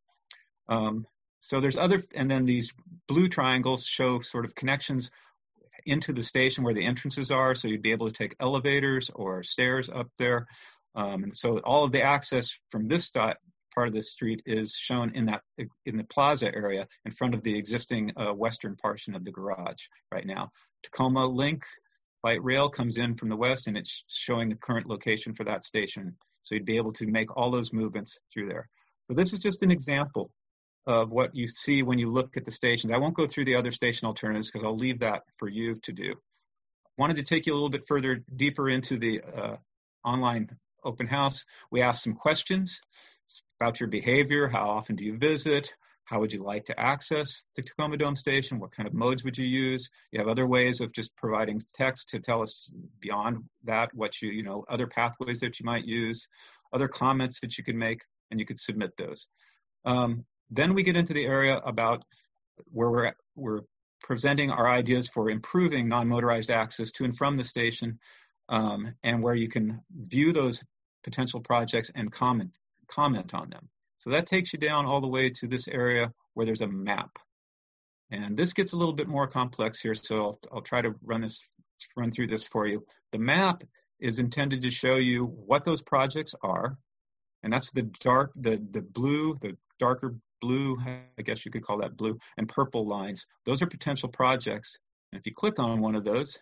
M: Um, so there's other, and then these blue triangles show sort of connections into the station where the entrances are, so you'd be able to take elevators or stairs up there. Um, and so all of the access from this dot, part of the street is shown in that in the plaza area in front of the existing uh, western portion of the garage right now. Tacoma Link light rail comes in from the west, and it's showing the current location for that station. So you'd be able to make all those movements through there. So this is just an example of what you see when you look at the stations. I won't go through the other station alternatives because I'll leave that for you to do. Wanted to take you a little bit further, deeper into the uh, online open house. We asked some questions about your behavior. How often do you visit? How would you like to access the Tacoma Dome Station? What kind of modes would you use? You have other ways of just providing text to tell us beyond that what you, you know, other pathways that you might use, other comments that you could make, and you could submit those. Um, Then we get into the area about where we're, we're presenting our ideas for improving non-motorized access to and from the station, um, and where you can view those potential projects and comment, comment on them. So that takes you down all the way to this area where there's a map. And this gets a little bit more complex here, so I'll, I'll try to run this, run through this for you. The map is intended to show you what those projects are, and that's the dark, the the blue, the darker blue, I guess you could call that blue, and purple lines. Those are potential projects. And if you click on one of those,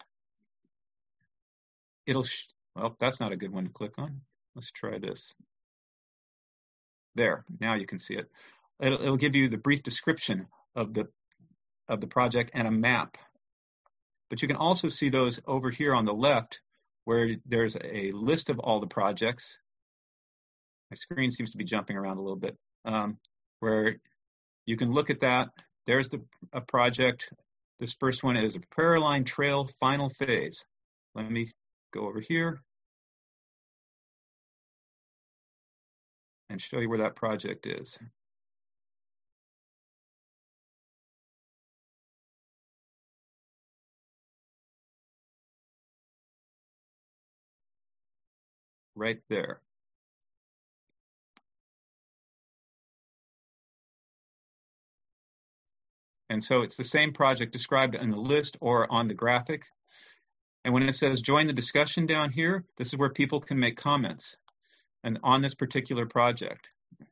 M: it'll, sh well, that's not a good one to click on. Let's try this. There, now you can see it. It'll, it'll give you the brief description of the of the project and a map. But you can also see those over here on the left where there's a list of all the projects. My screen seems to be jumping around a little bit. Um, where you can look at that. There's the a project. This first one is a Prairie Line Trail final phase. Let me go over here and show you where that project is. Right there. And so it's the same project described in the list or on the graphic. And when it says join the discussion down here, this is where people can make comments and on this particular project.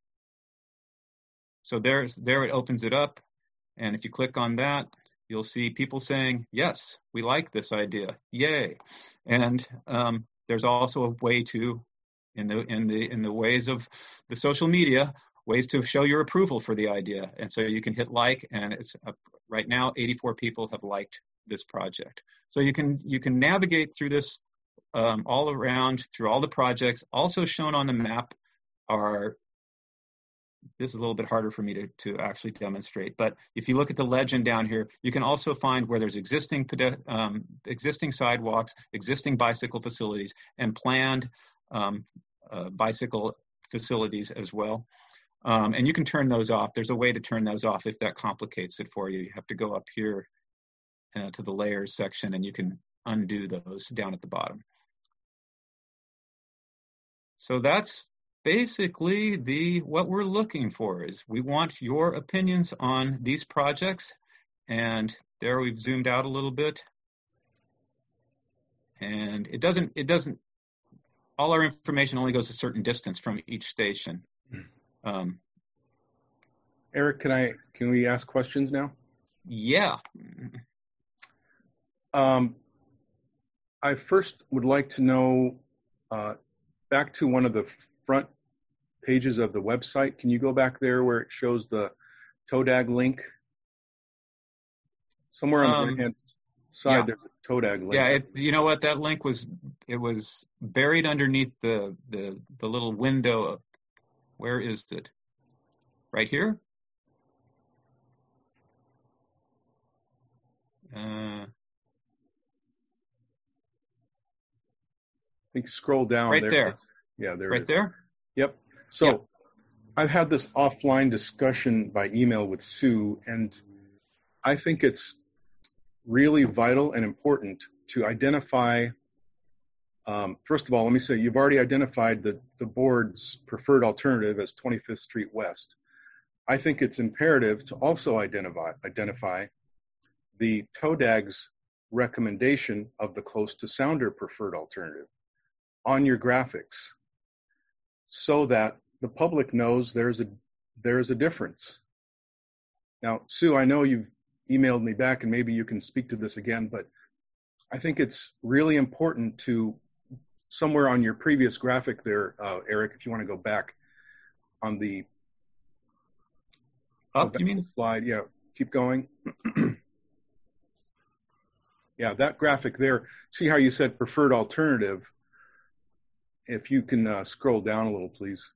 M: So there's, there it opens it up. And if you click on that, you'll see people saying, yes, we like this idea, yay. And um, there's also a way to, in the, in, the, in the ways of the social media, ways to show your approval for the idea. And so you can hit like, and it's uh, right now, eighty-four people have liked this project. So you can, you can navigate through this um, all around, through all the projects. Also shown on the map are, this is a little bit harder for me to, to actually demonstrate, but if you look at the legend down here, you can also find where there's existing, um, existing sidewalks, existing bicycle facilities, and planned um, uh, bicycle facilities as well. Um, and you can turn those off. There's a way to turn those off if that complicates it for you. You have to go up here uh, to the layers section, and you can undo those down at the bottom. So that's basically the what we're looking for. Is we want your opinions on these projects. And there we've zoomed out a little bit. And it doesn't, it doesn't, all our information only goes a certain distance from each station. Um,
A: Eric, can I, can we ask questions now?
M: Yeah.
A: Um, I first would like to know, uh, back to one of the front pages of the website. Can you go back there where it shows the T O D A G link? Somewhere on um, the right-hand side, yeah. There's a T O D A G link.
M: Yeah, it, you know what? That link was, it was buried underneath the, the, the little window of, where is it? Right here? Uh, I
A: think scroll down.
M: Right
A: there.
M: there.
A: Yeah, there
M: Right
A: it is.
M: there?
A: Yep. So
M: yep.
A: I've had this offline discussion by email with Sue, and I think it's really vital and important to identify. Um, first of all, let me say you've already identified the, the board's preferred alternative as twenty-fifth Street West. I think it's imperative to also identify, identify the T O D A G's recommendation of the close to Sounder preferred alternative on your graphics so that the public knows there's a, there's a difference. Now, Sue, I know you've emailed me back and maybe you can speak to this again, but I think it's really important to somewhere on your previous graphic there, uh, Eric, if you want to go back on the
M: up, you mean?
A: Slide, yeah, keep going. Yeah, that graphic there, see how you said preferred alternative? If you can uh, scroll down a little, please.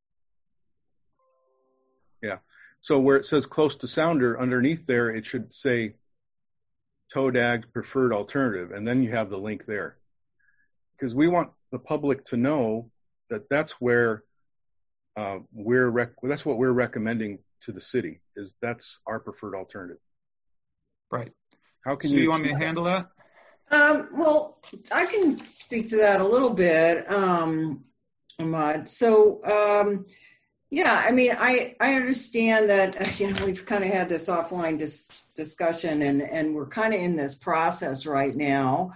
A: Yeah, so where it says close to Sounder, underneath there, it should say T O D A G preferred alternative, and then you have the link there. Because we want the public to know that that's where uh, we're rec that's what we're recommending to the city, is that's our preferred alternative.
M: Right.
A: How can
M: so
A: you?
M: you want me to handle that?
N: Um, well, I can speak to that a little bit, um, Ahmad. So, um, Yeah, I mean, I, I understand that, you know, we've kind of had this offline dis- discussion and, and we're kind of in this process right now,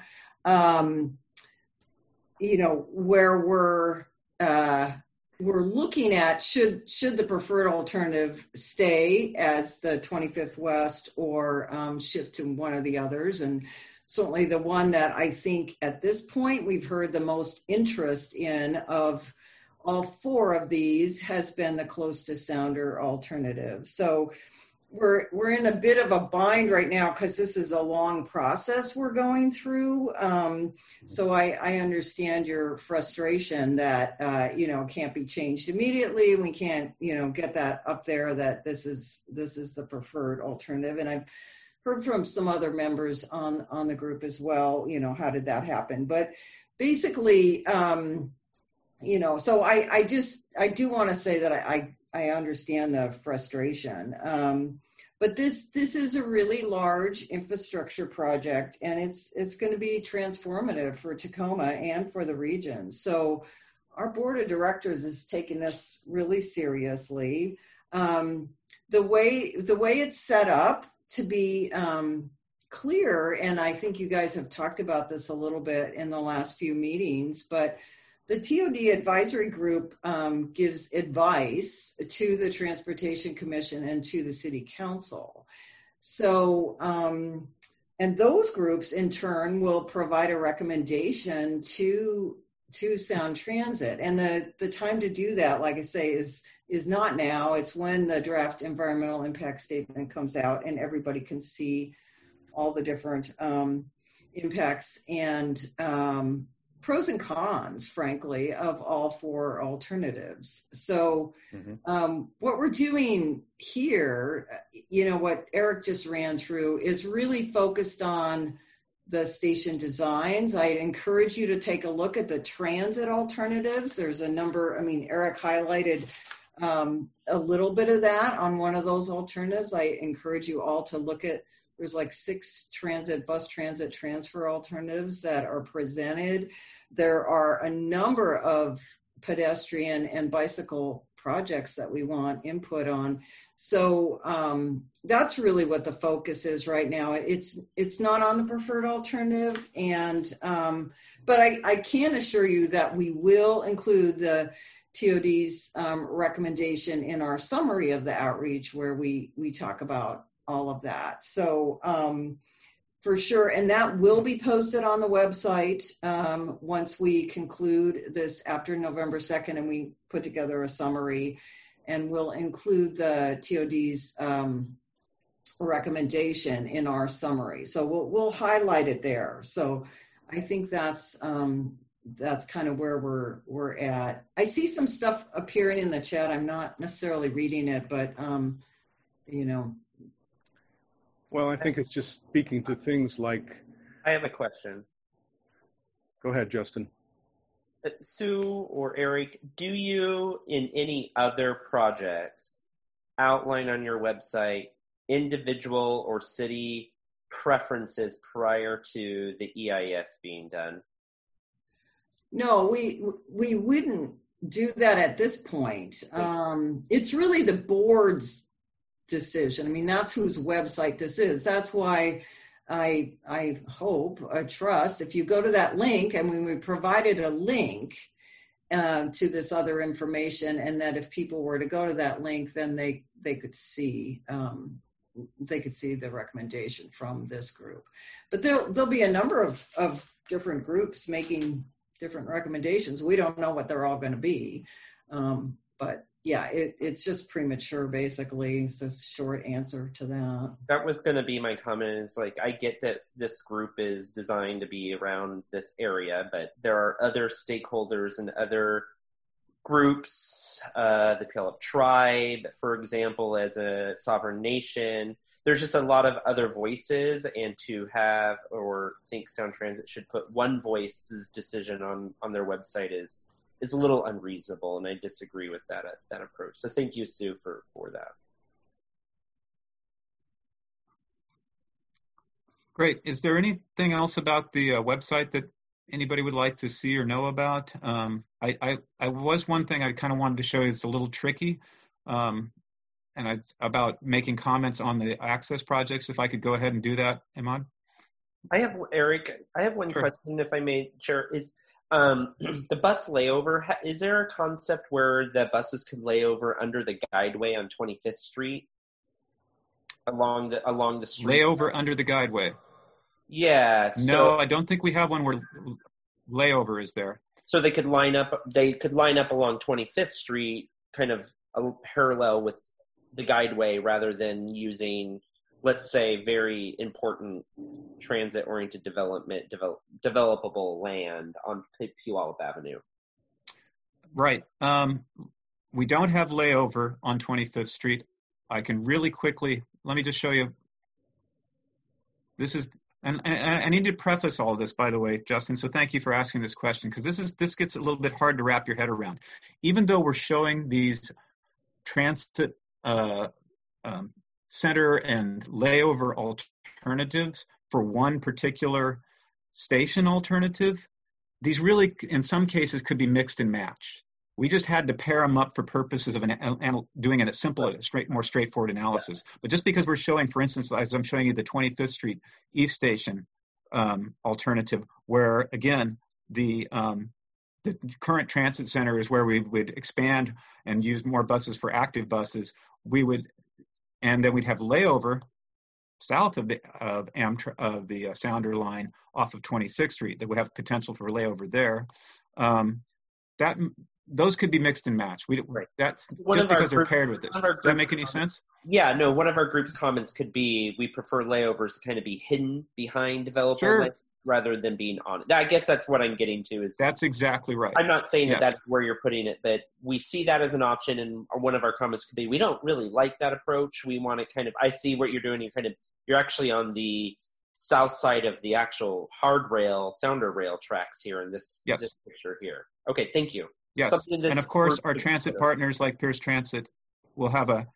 N: um, you know, where we're, uh, we're looking at should, should the preferred alternative stay as the twenty-fifth West or um, shift to one of the others. And certainly the one that I think at this point we've heard the most interest in of all four of these has been the close to sounder alternative. So we're we're in a bit of a bind right now because this is a long process we're going through. Um, so I, I understand your frustration that uh, you know can't be changed immediately. We can't you know get that up there that this is this is the preferred alternative. And I've heard from some other members on on the group as well. You know how did that happen? But basically. Um, You know, so I, I just, I do want to say that I, I, I understand the frustration. Um, but this, this is a really large infrastructure project, and it's, it's going to be transformative for Tacoma and for the region. So our board of directors is taking this really seriously. Um, the way, the way it's set up to be um, clear, and I think you guys have talked about this a little bit in the last few meetings, but the T O D advisory group um, gives advice to the Transportation Commission and to the City Council. So, um, and those groups in turn will provide a recommendation to to Sound Transit. And the, the time to do that, like I say, is is not now. It's when the draft environmental impact statement comes out and everybody can see all the different um, impacts and um, pros and cons, frankly, of all four alternatives. So mm-hmm. um, what we're doing here, you know, what Eric just ran through is really focused on the station designs. I encourage you to take a look at the transit alternatives. There's a number, I mean, Eric highlighted um, a little bit of that on one of those alternatives. I encourage you all to look at, there's like six transit, bus transit transfer alternatives that are presented. There are a number of pedestrian and bicycle projects that we want input on. So um, that's really what the focus is right now. It's it's not on the preferred alternative, and um, but I, I can assure you that we will include the T O D's um, recommendation in our summary of the outreach, where we we talk about all of that. So um, for sure, and that will be posted on the website um, once we conclude this after November second, and we put together a summary, and we'll include the T O D's um, recommendation in our summary. So we'll we'll highlight it there. So I think that's um, that's kind of where we're we're at. I see some stuff appearing in the chat. I'm not necessarily reading it, but um, you know.
A: Well, I think it's just speaking to things like.
F: I have a question.
A: Go ahead, Justin.
F: Uh, Sue or Eric, do you, in any other projects, outline on your website individual or city preferences prior to the E I S being done?
N: No, we we wouldn't do that at this point. Um, it's really the board's decision. I mean, that's whose website this is. That's why I I hope, I trust, if you go to that link, and we provided a link um, to this other information, and that if people were to go to that link, then they they could see um, they could see the recommendation from this group. But there'll there'll be a number of of different groups making different recommendations. We don't know what they're all going to be, um, but. Yeah, it, it's just premature, basically. It's a short answer to that.
F: That was going to be my comment. Is like, I get that this group is designed to be around this area, but there are other stakeholders and other groups, uh, the Puyallup Tribe, for example, as a sovereign nation. There's just a lot of other voices, and to have or think Sound Transit should put one voice's decision on, on their website is is a little unreasonable, and I disagree with that that approach. So thank you, Sue, for, for that.
M: Great. Is there anything else about the uh, website that anybody would like to see or know about. Um, I, I, I was one thing I kind of wanted to show you. It's a little tricky, um, and I about making comments on the access projects. If I could go ahead and do that, Imad.
F: I have Eric. I have one
M: Sure.
F: question, if I may share. Is um, the bus layover? Is there a concept where the buses could lay over under the guideway on twenty-fifth Street, along the along the street?
M: Layover under the guideway.
F: Yeah. So,
M: No, I don't think we have one where layover is there.
F: So they could line up. They could line up along twenty-fifth Street, kind of a parallel with the guideway, rather than using, let's say, very important transit-oriented development, develop, developable land on Puyallup Avenue.
M: Right. Um, we don't have layover on twenty-fifth Street. I can really quickly, let me just show you. This is, and, and I need to preface all of this, by the way, Justin, so thank you for asking this question, because this is this gets a little bit hard to wrap your head around. Even though we're showing these transit uh, um, center and layover alternatives for one particular station alternative, these really, in some cases, could be mixed and matched. We just had to pair them up for purposes of an, an, doing a simple, straight, more straightforward analysis. Yeah. But just because we're showing, for instance, as I'm showing you the twenty-fifth Street East Station um, alternative, where again, the um, the current transit center is where we would expand and use more buses for active buses. We would, and then we'd have layover south of the of Amtrak of the uh, Sounder line off of twenty-sixth Street that would have potential for layover there. Um, that those could be mixed and matched. We right. That's one just because they're group, paired with this. Does that make any comments. sense?
F: Yeah, no. One of our group's comments could be we prefer layovers to kind of be hidden behind developable
M: sure.
F: land rather than being on it. I guess that's what I'm getting to. Is
M: that's exactly right.
F: I'm not saying that
M: yes.
F: that's where you're putting it, but we see that as an option, and one of our comments could be we don't really like that approach. We want to kind of. I see what you're doing. You're kind of. You're actually on the south side of the actual hard rail, Sounder rail tracks here in this,
M: yes.
F: this picture here. Okay, thank you.
M: Yes, and of course, our transit partners like Pierce Transit will have a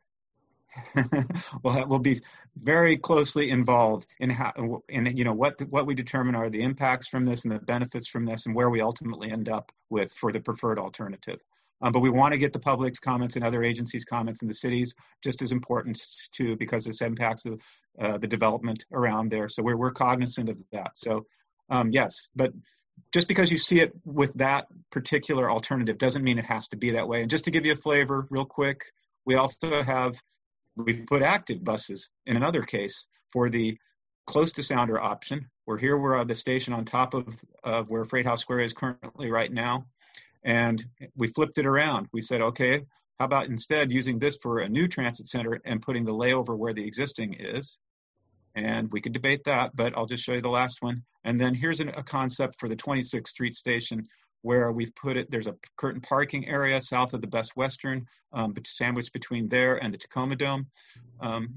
M: will have, will be very closely involved in how in you know what what we determine are the impacts from this and the benefits from this and where we ultimately end up with for the preferred alternative. Um, but we want to get the public's comments and other agencies' comments in the cities just as important too, because this impacts the uh, the development around there. So we're we're cognizant of that. So um, yes, but. Just because you see it with that particular alternative doesn't mean it has to be that way. And just to give you a flavor real quick, we also have, we've put active buses in another case for the close to Sounder option. We're here, we're at the station on top of, of where Freight House Square is currently right now. And we flipped it around. We said, okay, how about instead using this for a new transit center and putting the layover where the existing is? And we could debate that, but I'll just show you the last one. And then here's an, a concept for the twenty-sixth Street station where we've put it, there's a curtain parking area south of the Best Western, um, sandwiched between there and the Tacoma Dome. Um,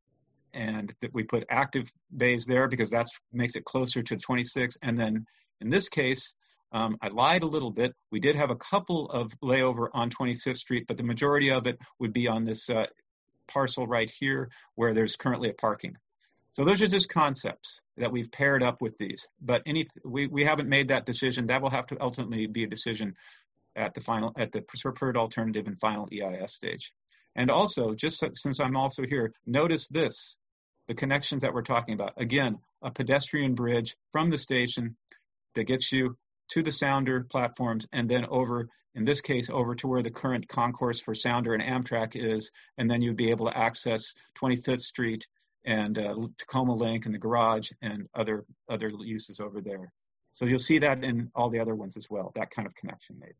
M: and that we put active bays there because that makes it closer to the twenty-sixth. And then in this case, um, I lied a little bit. We did have a couple of layover on twenty-fifth Street, but the majority of it would be on this uh, parcel right here where there's currently a parking. So those are just concepts that we've paired up with these, but any we, we haven't made that decision. That will have to ultimately be a decision at the final, at the preferred alternative and final E I S stage. And also, just so, since I'm also here, notice this, the connections that we're talking about. Again, a pedestrian bridge from the station that gets you to the Sounder platforms and then over, in this case, over to where the current concourse for Sounder and Amtrak is, and then you'd be able to access twenty-fifth Street and uh, Tacoma Link and the garage and other other uses over there. So you'll see that in all the other ones as well, that kind of connection made.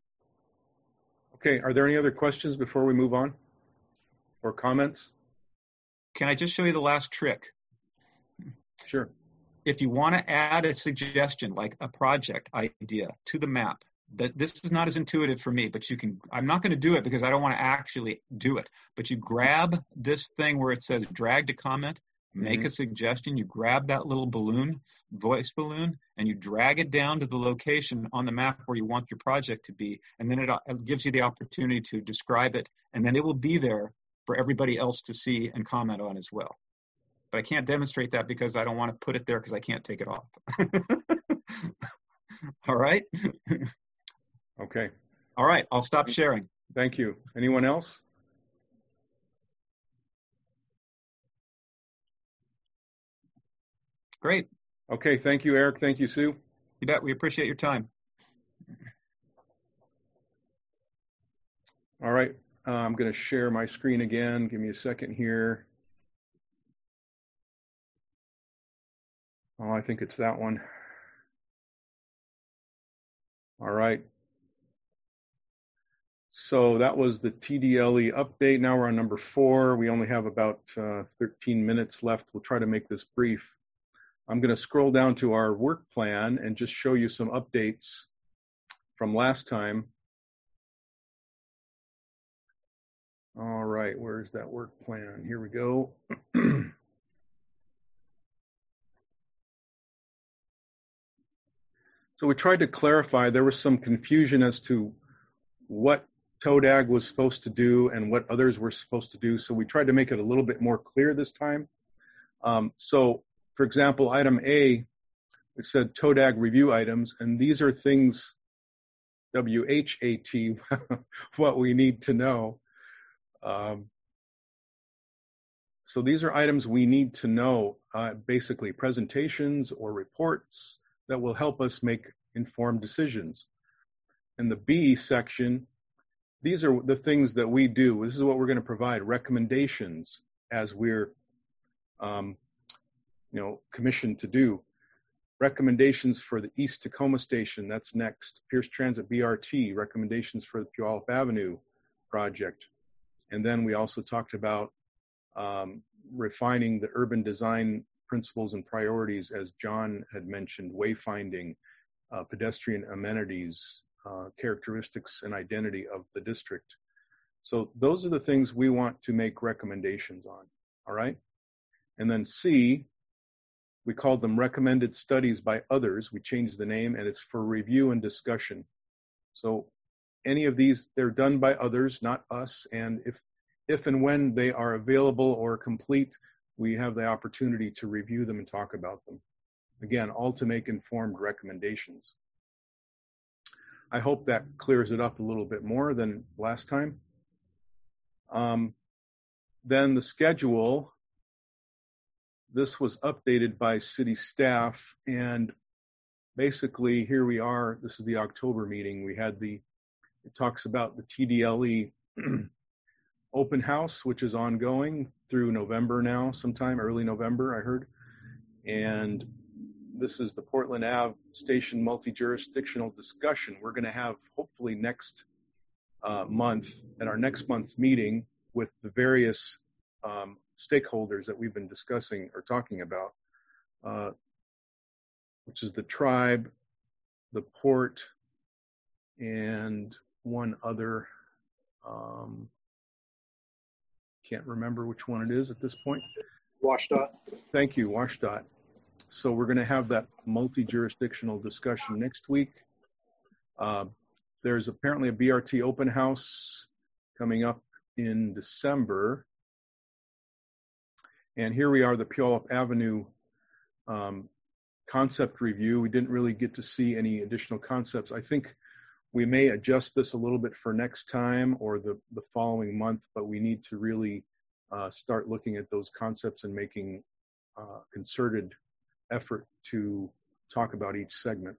A: Okay, are there any other questions before we move on or comments?
M: Can I just show you the last trick?
A: Sure.
M: If you want to add a suggestion, like a project idea to the map, that this is not as intuitive for me, but you can, I'm not going to do it because I don't want to actually do it, but you grab this thing where it says drag to comment, make mm-hmm. a suggestion, you grab that little balloon, voice balloon, and you drag it down to the location on the map where you want your project to be, and then it, it gives you the opportunity to describe it, and then it will be there for everybody else to see and comment on as well. But I can't demonstrate that because I don't want to put it there because I can't take it off. All right.
A: Okay.
M: All right. I'll stop sharing.
A: Thank you. Anyone else?
M: Great.
A: Okay. Thank you, Eric. Thank you, Sue.
M: You bet. We appreciate your time.
A: All right. Uh, I'm going to share my screen again. Give me a second here. Oh, I think it's that one. All right. So that was the T D L E update. Now we're on number four. We only have about uh, thirteen minutes left. We'll try to make this brief. I'm going to scroll down to our work plan and just show you some updates from last time. All right, where's that work plan? Here we go. So we tried to clarify, there was some confusion as to what T O D A G was supposed to do and what others were supposed to do. So we tried to make it a little bit more clear this time. Um, so for example, item A, it said T O D A G review items, and these are things, W H A T, what we need to know. Um, so these are items we need to know, uh, basically presentations or reports that will help us make informed decisions. In the B section, these are the things that we do. This is what we're going to provide, recommendations as we're um, you know, commissioned to do. Recommendations for the East Tacoma Station, that's next. Pierce Transit B R T, recommendations for the Puyallup Avenue project. And then we also talked about um, refining the urban design principles and priorities, as John had mentioned, wayfinding, uh, pedestrian amenities, uh, characteristics and identity of the district. So those are the things we want to make recommendations on, all right? And then C, we called them recommended studies by others. We changed the name, and it's for review and discussion. So any of these, they're done by others, not us. And if, if and when they are available or complete, we have the opportunity to review them and talk about them. Again, all to make informed recommendations. I hope that clears it up a little bit more than last time. Um, then the schedule, this was updated by city staff, and basically here we are. This is the October meeting. We had the, it talks about the T D L E open house, which is ongoing through November now, sometime early November, I heard. And this is the Portland Ave Station multi-jurisdictional discussion. We're going to have hopefully next uh, month, at our next month's meeting, with the various um, stakeholders that we've been discussing or talking about, uh, which is the tribe, the port, and one other, um, can't remember which one it is at this point.
B: WashDOT.
A: Thank you, WashDOT. So we're going to have that multi-jurisdictional discussion next week. Uh, there's apparently a B R T open house coming up in December. And here we are, the Puyallup Avenue um, concept review. We didn't really get to see any additional concepts. I think we may adjust this a little bit for next time or the, the following month, but we need to really uh, start looking at those concepts and making uh, concerted effort to talk about each segment.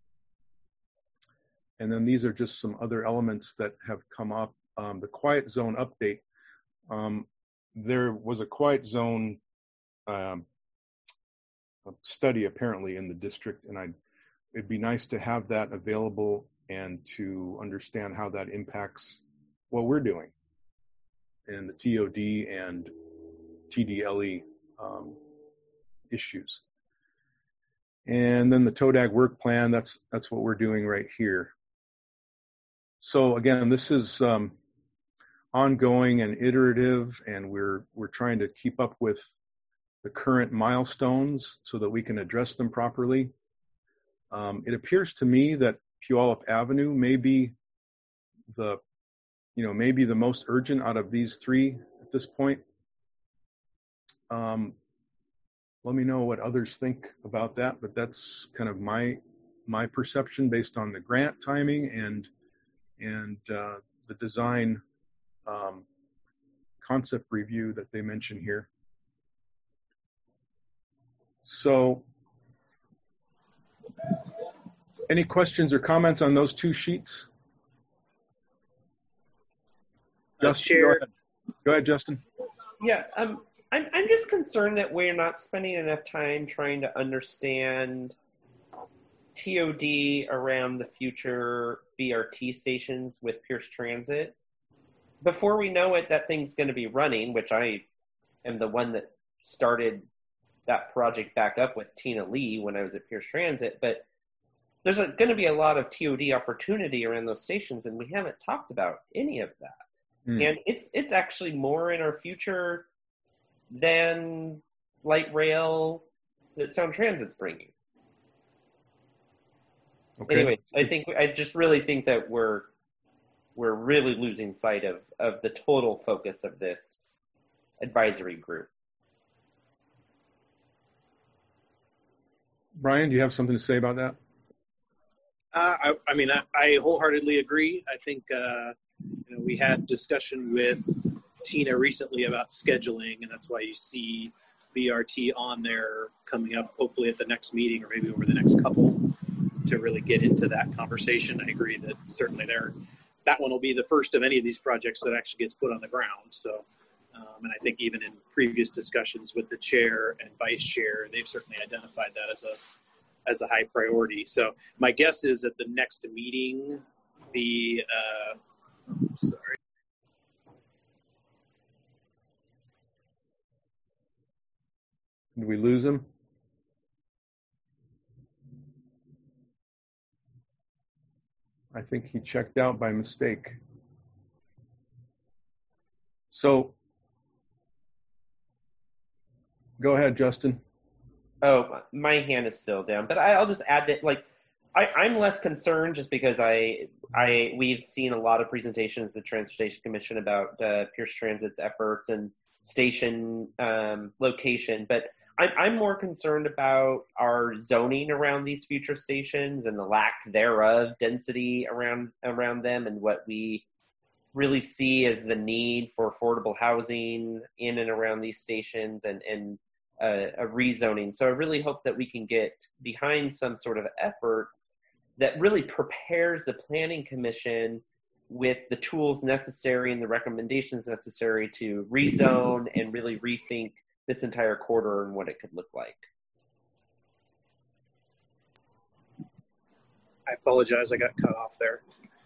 A: And then these are just some other elements that have come up. Um, the quiet zone update. Um, there was a quiet zone um, study apparently in the district, and I'd, it'd be nice to have that available and to understand how that impacts what we're doing in the T O D and T D L E um, issues. And then the T O D A G work plan, that's, that's what we're doing right here. So again, this is um, ongoing and iterative, and we're, we're trying to keep up with the current milestones so that we can address them properly. Um, it appears to me that Puyallup Avenue may be the, you know, maybe the most urgent out of these three at this point. Um, let me know what others think about that, but that's kind of my my perception based on the grant timing and and uh, the design um, concept review that they mention here. So, any questions or comments on those two sheets?
F: Uh,
A: Justin, go ahead. Go ahead, Justin.
F: Yeah, um, I'm, I'm just concerned that we're not spending enough time trying to understand T O D around the future B R T stations with Pierce Transit. Before we know it, that thing's going to be running, which I am the one that started that project back up with Tina Lee when I was at Pierce Transit. But there's going to be a lot of T O D opportunity around those stations, and we haven't talked about any of that. Mm. And it's it's actually more in our future than light rail that Sound Transit's bringing. Okay. Anyway, I think I just really think that we're we're really losing sight of of the total focus of this advisory group.
A: Brian, do you have something to say about that?
O: Uh, I, I mean, I, I wholeheartedly agree. I think uh, you know, we had discussion with Tina recently about scheduling, and that's why you see B R T on there coming up, hopefully at the next meeting or maybe over the next couple, to really get into that conversation. I agree that certainly there, that one will be the first of any of these projects that actually gets put on the ground. So, um, and I think even in previous discussions with the chair and vice chair, they've certainly identified that as a as a high priority. So my guess is at the next meeting, the uh, oh, sorry.
A: Did we lose him? I think he checked out by mistake. So, go ahead, Justin.
F: Oh, my hand is still down, but I, I'll just add that, like, I, I'm less concerned just because I, I, we've seen a lot of presentations at the Transportation Commission about uh, Pierce Transit's efforts and station um, location, but I'm, I'm more concerned about our zoning around these future stations and the lack thereof density around around them, and what we really see as the need for affordable housing in and around these stations, and and uh, a rezoning. So I really hope that we can get behind some sort of effort that really prepares the Planning Commission with the tools necessary and the recommendations necessary to rezone and really rethink this entire corridor and what it could look like.
O: I apologize, I got cut off there.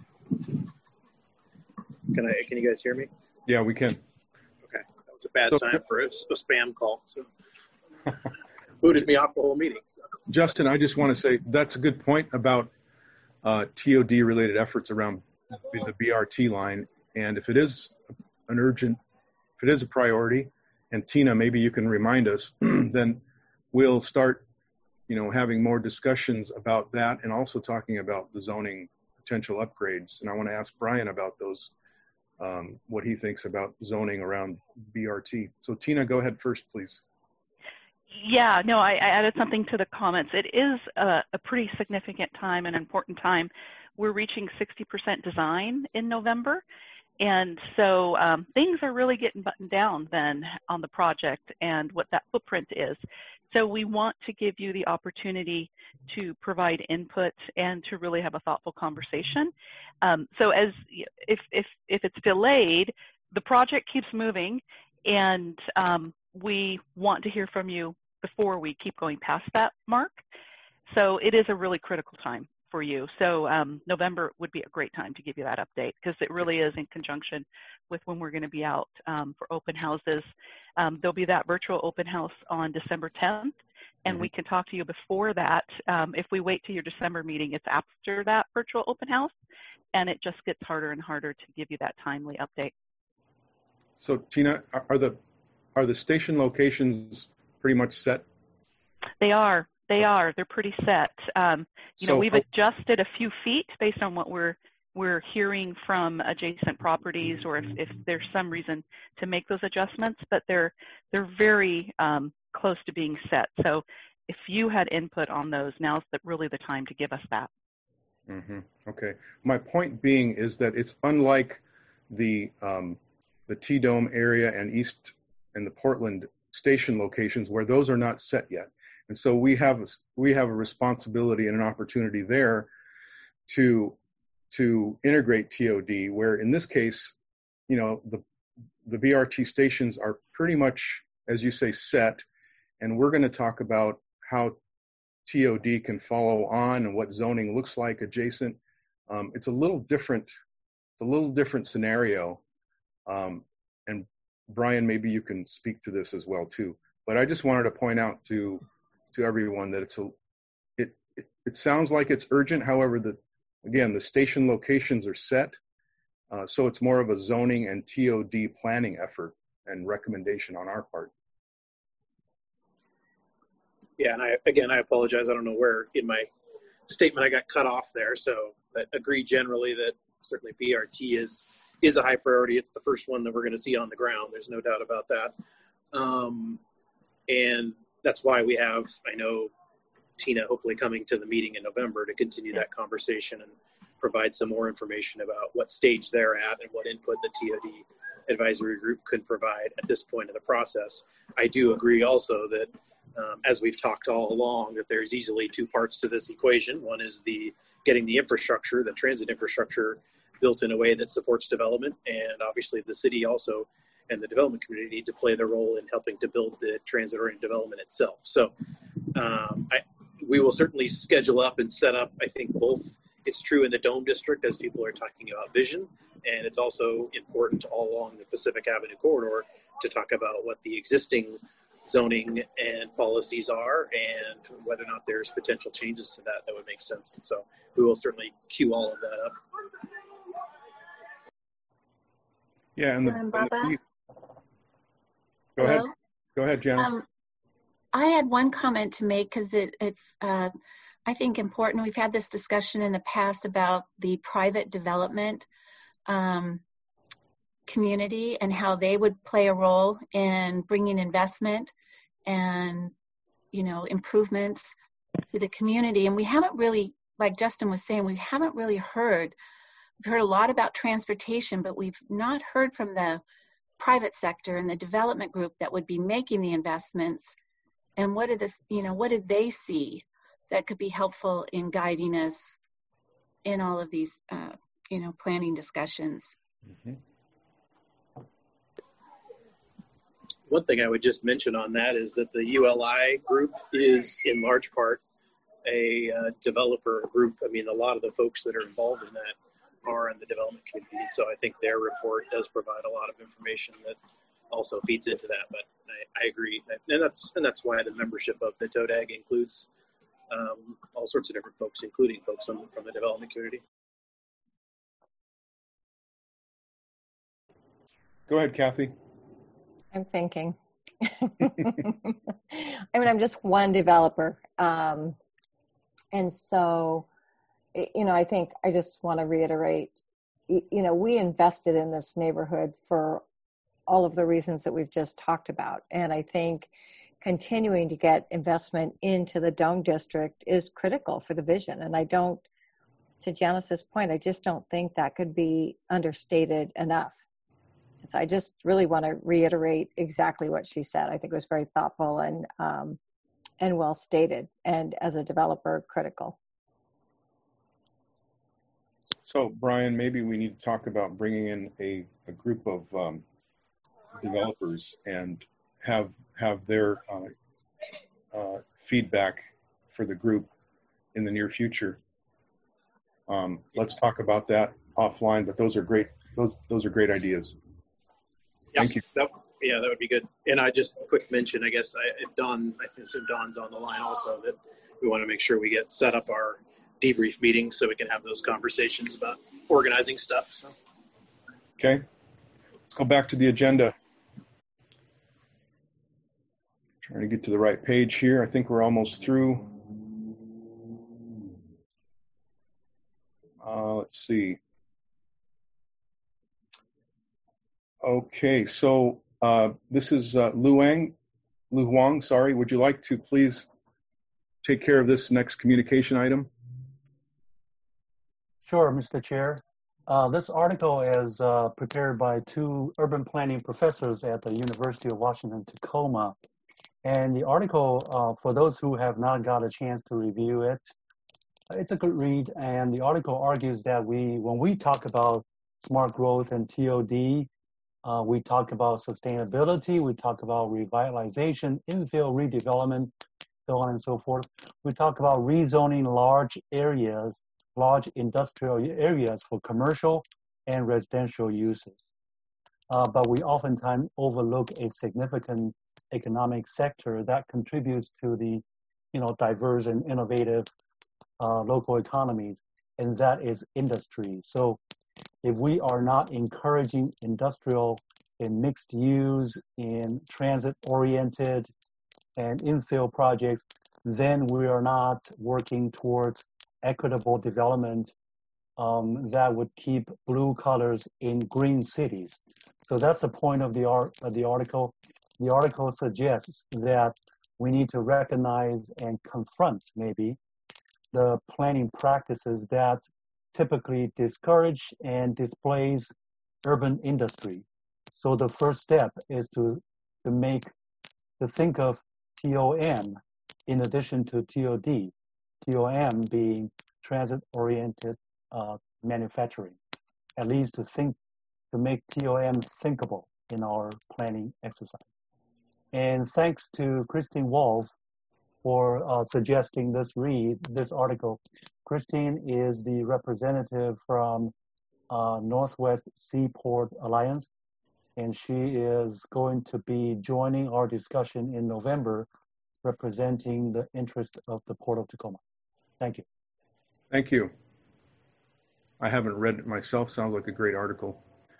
O: Can I? Can you guys hear me?
A: Yeah, we can.
O: Okay, that was a bad
A: So-
O: time for a, a spam call, so booted me off the whole meeting. So.
A: Justin, I just want to say that's a good point about uh, T O D related efforts around the B R T line. And if it is an urgent, if it is a priority, and Tina, maybe you can remind us, then we'll start, you know, having more discussions about that, and also talking about the zoning potential upgrades. And I want to ask Brian about those, um, what he thinks about zoning around B R T. So Tina, go ahead first, please.
P: Yeah, no, I, I added something to the comments. It is a, a pretty significant time, an important time. We're reaching sixty percent design in November. And so um, things are really getting buttoned down then on the project and what that footprint is. So we want to give you the opportunity to provide input and to really have a thoughtful conversation. Um, so as if, if, if it's delayed, the project keeps moving, and um, we want to hear from you before we keep going past that mark. So it is a really critical time for you. So um, November would be a great time to give you that update, because it really is in conjunction with when we're going to be out um, for open houses. Um, there'll be that virtual open house on December tenth, and mm-hmm. we can talk to you before that. Um, if we wait to your December meeting, it's after that virtual open house, and it just gets harder and harder to give you that timely update.
A: So Tina, are- are the are the station locations pretty much set?
P: They are. They are. They're pretty set. Um, you know,
A: So-
P: we've adjusted a few feet based on what we're we're hearing from adjacent properties, or if, if there's some reason to make those adjustments, but they're they're very um, close to being set. So if you had input on those, now's the, really the time to give us that.
A: Mm-hmm. Okay. My point being is that it's unlike the um, the T-Dome area and East and the Portland station locations where those are not set yet. And so we have a, we have a responsibility and an opportunity there to to integrate T O D, where in this case, you know, the the B R T stations are pretty much, as you say, set, and we're going to talk about how T O D can follow on and what zoning looks like adjacent. Um, it's a little different, it's a little different scenario. Um, and Brian, maybe you can speak to this as well too. But I just wanted to point out to to everyone that it's a, it it, it sounds like it's urgent. However, the again the station locations are set, uh, so it's more of a zoning and T O D planning effort and recommendation on our part.
O: Yeah, and I again I apologize. I don't know where in my statement I got cut off there. So I agree generally that certainly B R T is is a high priority. It's the first one that we're going to see on the ground. There's no doubt about that. Um, and that's why we have, I know, Tina hopefully coming to the meeting in November to continue that conversation and provide some more information about what stage they're at and what input the T O D advisory group could provide at this point in the process. I do agree also that Um, as we've talked all along, that there's easily two parts to this equation. One is the getting the infrastructure, the transit infrastructure, built in a way that supports development, and obviously the city also and the development community need to play their role in helping to build the transit-oriented development itself. So um, I, we will certainly schedule up and set up, I think both, it's true in the Dome District as people are talking about vision, and it's also important all along the Pacific Avenue corridor to talk about what the existing zoning and policies are and whether or not there's potential changes to that that would make sense. So we will certainly queue all of that up.
A: Yeah, and the,
Q: Um,
A: and
Q: Baba?
A: the go ahead.
Q: Hello?
A: Go ahead, Janice.
Q: Um, I had one comment to make because it, it's, uh, I think, important. We've had this discussion in the past about the private development um, community and how they would play a role in bringing investment and, you know, improvements to the community. And we haven't really, like Justin was saying, we haven't really heard. We've heard a lot about transportation, but we've not heard from the private sector and the development group that would be making the investments. And what are the, you know, what did they see that could be helpful in guiding us in all of these, uh, you know, planning discussions?
A: Mm-hmm.
O: One thing I would just mention on that is that the U L I group is in large part a uh, developer group. I mean, a lot of the folks that are involved in that are in the development community. So I think their report does provide a lot of information that also feeds into that. But I, I agree. And that's, and that's why the membership of the T O D A G includes um, all sorts of different folks, including folks from, from the development community.
A: Go ahead, Kathy.
L: I'm thinking. I mean, I'm just one developer. Um, and so, you know, I think I just want to reiterate, you know, we invested in this neighborhood for all of the reasons that we've just talked about. And I think continuing to get investment into the Dome District is critical for the vision. And I don't, to Janice's point, I just don't think that could be understated enough. So I just really want to reiterate exactly what she said. I think it was very thoughtful and um, and well stated, and as a developer, critical.
A: So, Brian, maybe we need to talk about bringing in a, a group of um, developers and have have their uh, uh, feedback for the group in the near future. Um, let's talk about that offline. But those are great. Those those are great ideas. Thank you.
O: That, yeah, that would be good. And I just quick mention, I guess, I, if Don, I assume Don's on the line also, that we want to make sure we get set up our debrief meetings so we can have those conversations about organizing stuff. So,
A: okay, let's go back to the agenda. Trying to get to the right page here. I think we're almost through. Uh, let's see. Okay, so uh, this is uh, Lu Wang, Lu Huang, sorry. Would you like to please take care of this next communication item?
C: Sure, Mister Chair. Uh, this article is uh, prepared by two urban planning professors at the University of Washington, Tacoma. And the article, uh, for those who have not got a chance to review it, it's a good read. And the article argues that we, when we talk about smart growth and T O D, uh, we talk about sustainability, we talk about revitalization, infill redevelopment, so on and so forth. We talk about rezoning large areas, large industrial areas for commercial and residential uses. Uh, but we oftentimes overlook a significant economic sector that contributes to the, you know, diverse and innovative uh, local economies, and that is industry. So if we are not encouraging industrial in mixed use, in transit-oriented and infill projects, then we are not working towards equitable development um, that would keep blue colors in green cities. So that's the point of the, art, of the article. The article suggests that we need to recognize and confront maybe the planning practices that typically discourage and displace urban industry. So the first step is to, to make, to think of T O M in addition to T O D. T O M being transit-oriented uh, manufacturing, at least to think, to make T O M thinkable in our planning exercise. And thanks to Christine Wolf for uh, suggesting this read, this article. Christine is the representative from uh, Northwest Seaport Alliance, and she is going to be joining our discussion in November, representing the interest of the Port of Tacoma. Thank you.
A: Thank you. I haven't read it myself. Sounds like a great article.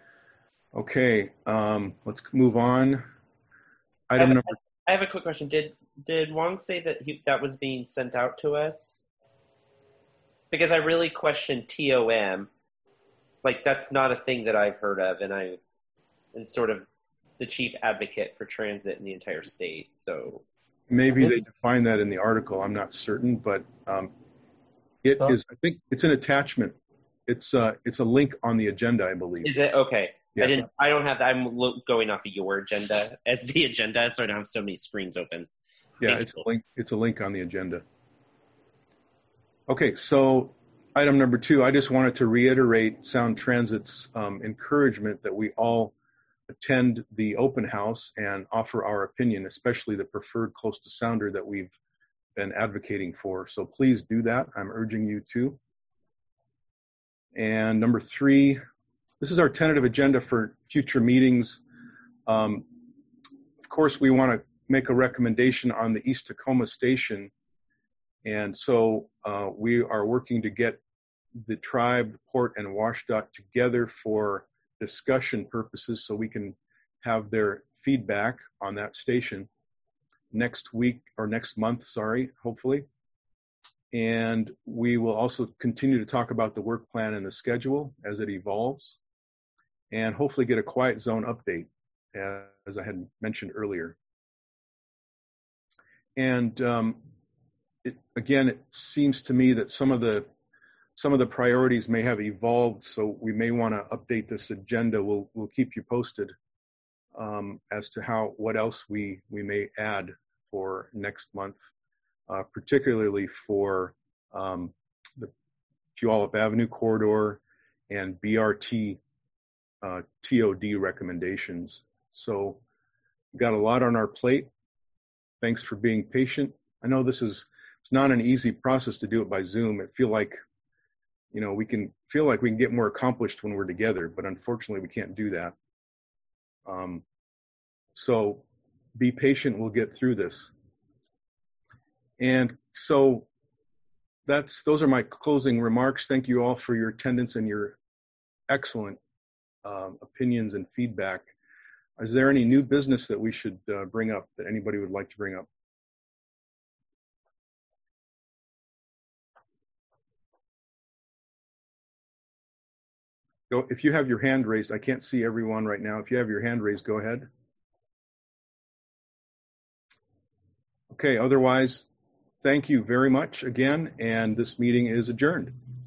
A: Okay, um, let's move on. Item
F: I have,
A: number.
F: I have a quick question. Did did Wong say that he, that was being sent out to us? Because I really question T O M. Like, that's not a thing that I've heard of, and I am sort of the chief advocate for transit in the entire state. So
A: maybe they define that in the article. I'm not certain, but um, it oh. is. I think it's an attachment. It's uh, it's a link on the agenda, I believe.
F: Is it okay?
A: Yeah.
F: I didn't. I don't have that. I'm lo- going off of your agenda as the agenda, so I don't have so many screens open.
A: Yeah,
F: Thank
A: it's
F: you.
A: a link. It's a link on the agenda. Okay, so item number two. I just wanted to reiterate Sound Transit's um, encouragement that we all attend the open house and offer our opinion, especially the preferred close to sounder that we've been advocating for. So please do that. I'm urging you to. And number three, this is our tentative agenda for future meetings. Um, of course, we want to make a recommendation on the East Tacoma Station. And so uh, we are working to get the tribe, port, and WashDOT together for discussion purposes so we can have their feedback on that station next week or next month, sorry, hopefully. And we will also continue to talk about the work plan and the schedule as it evolves, and hopefully get a quiet zone update, as I had mentioned earlier. And um, it, again, it seems to me that some of the some of the priorities may have evolved, so we may want to update this agenda. We'll we'll keep you posted um, as to how what else we we may add for next month, uh, particularly for um, the Puyallup Avenue corridor and B R T uh, T O D recommendations. So we've got a lot on our plate. Thanks for being patient. I know this is it's not an easy process to do it by Zoom. It feel like you know we can feel like we can get more accomplished when we're together, but unfortunately we can't do that. Um, so be patient. We'll get through this. And so that's those are my closing remarks. Thank you all for your attendance and your excellent um, opinions and feedback. Is there any new business that we should uh, bring up that anybody would like to bring up? Go, if you have your hand raised, I can't see everyone right now. If you have your hand raised, go ahead. Okay, otherwise, thank you very much again, and this meeting is adjourned.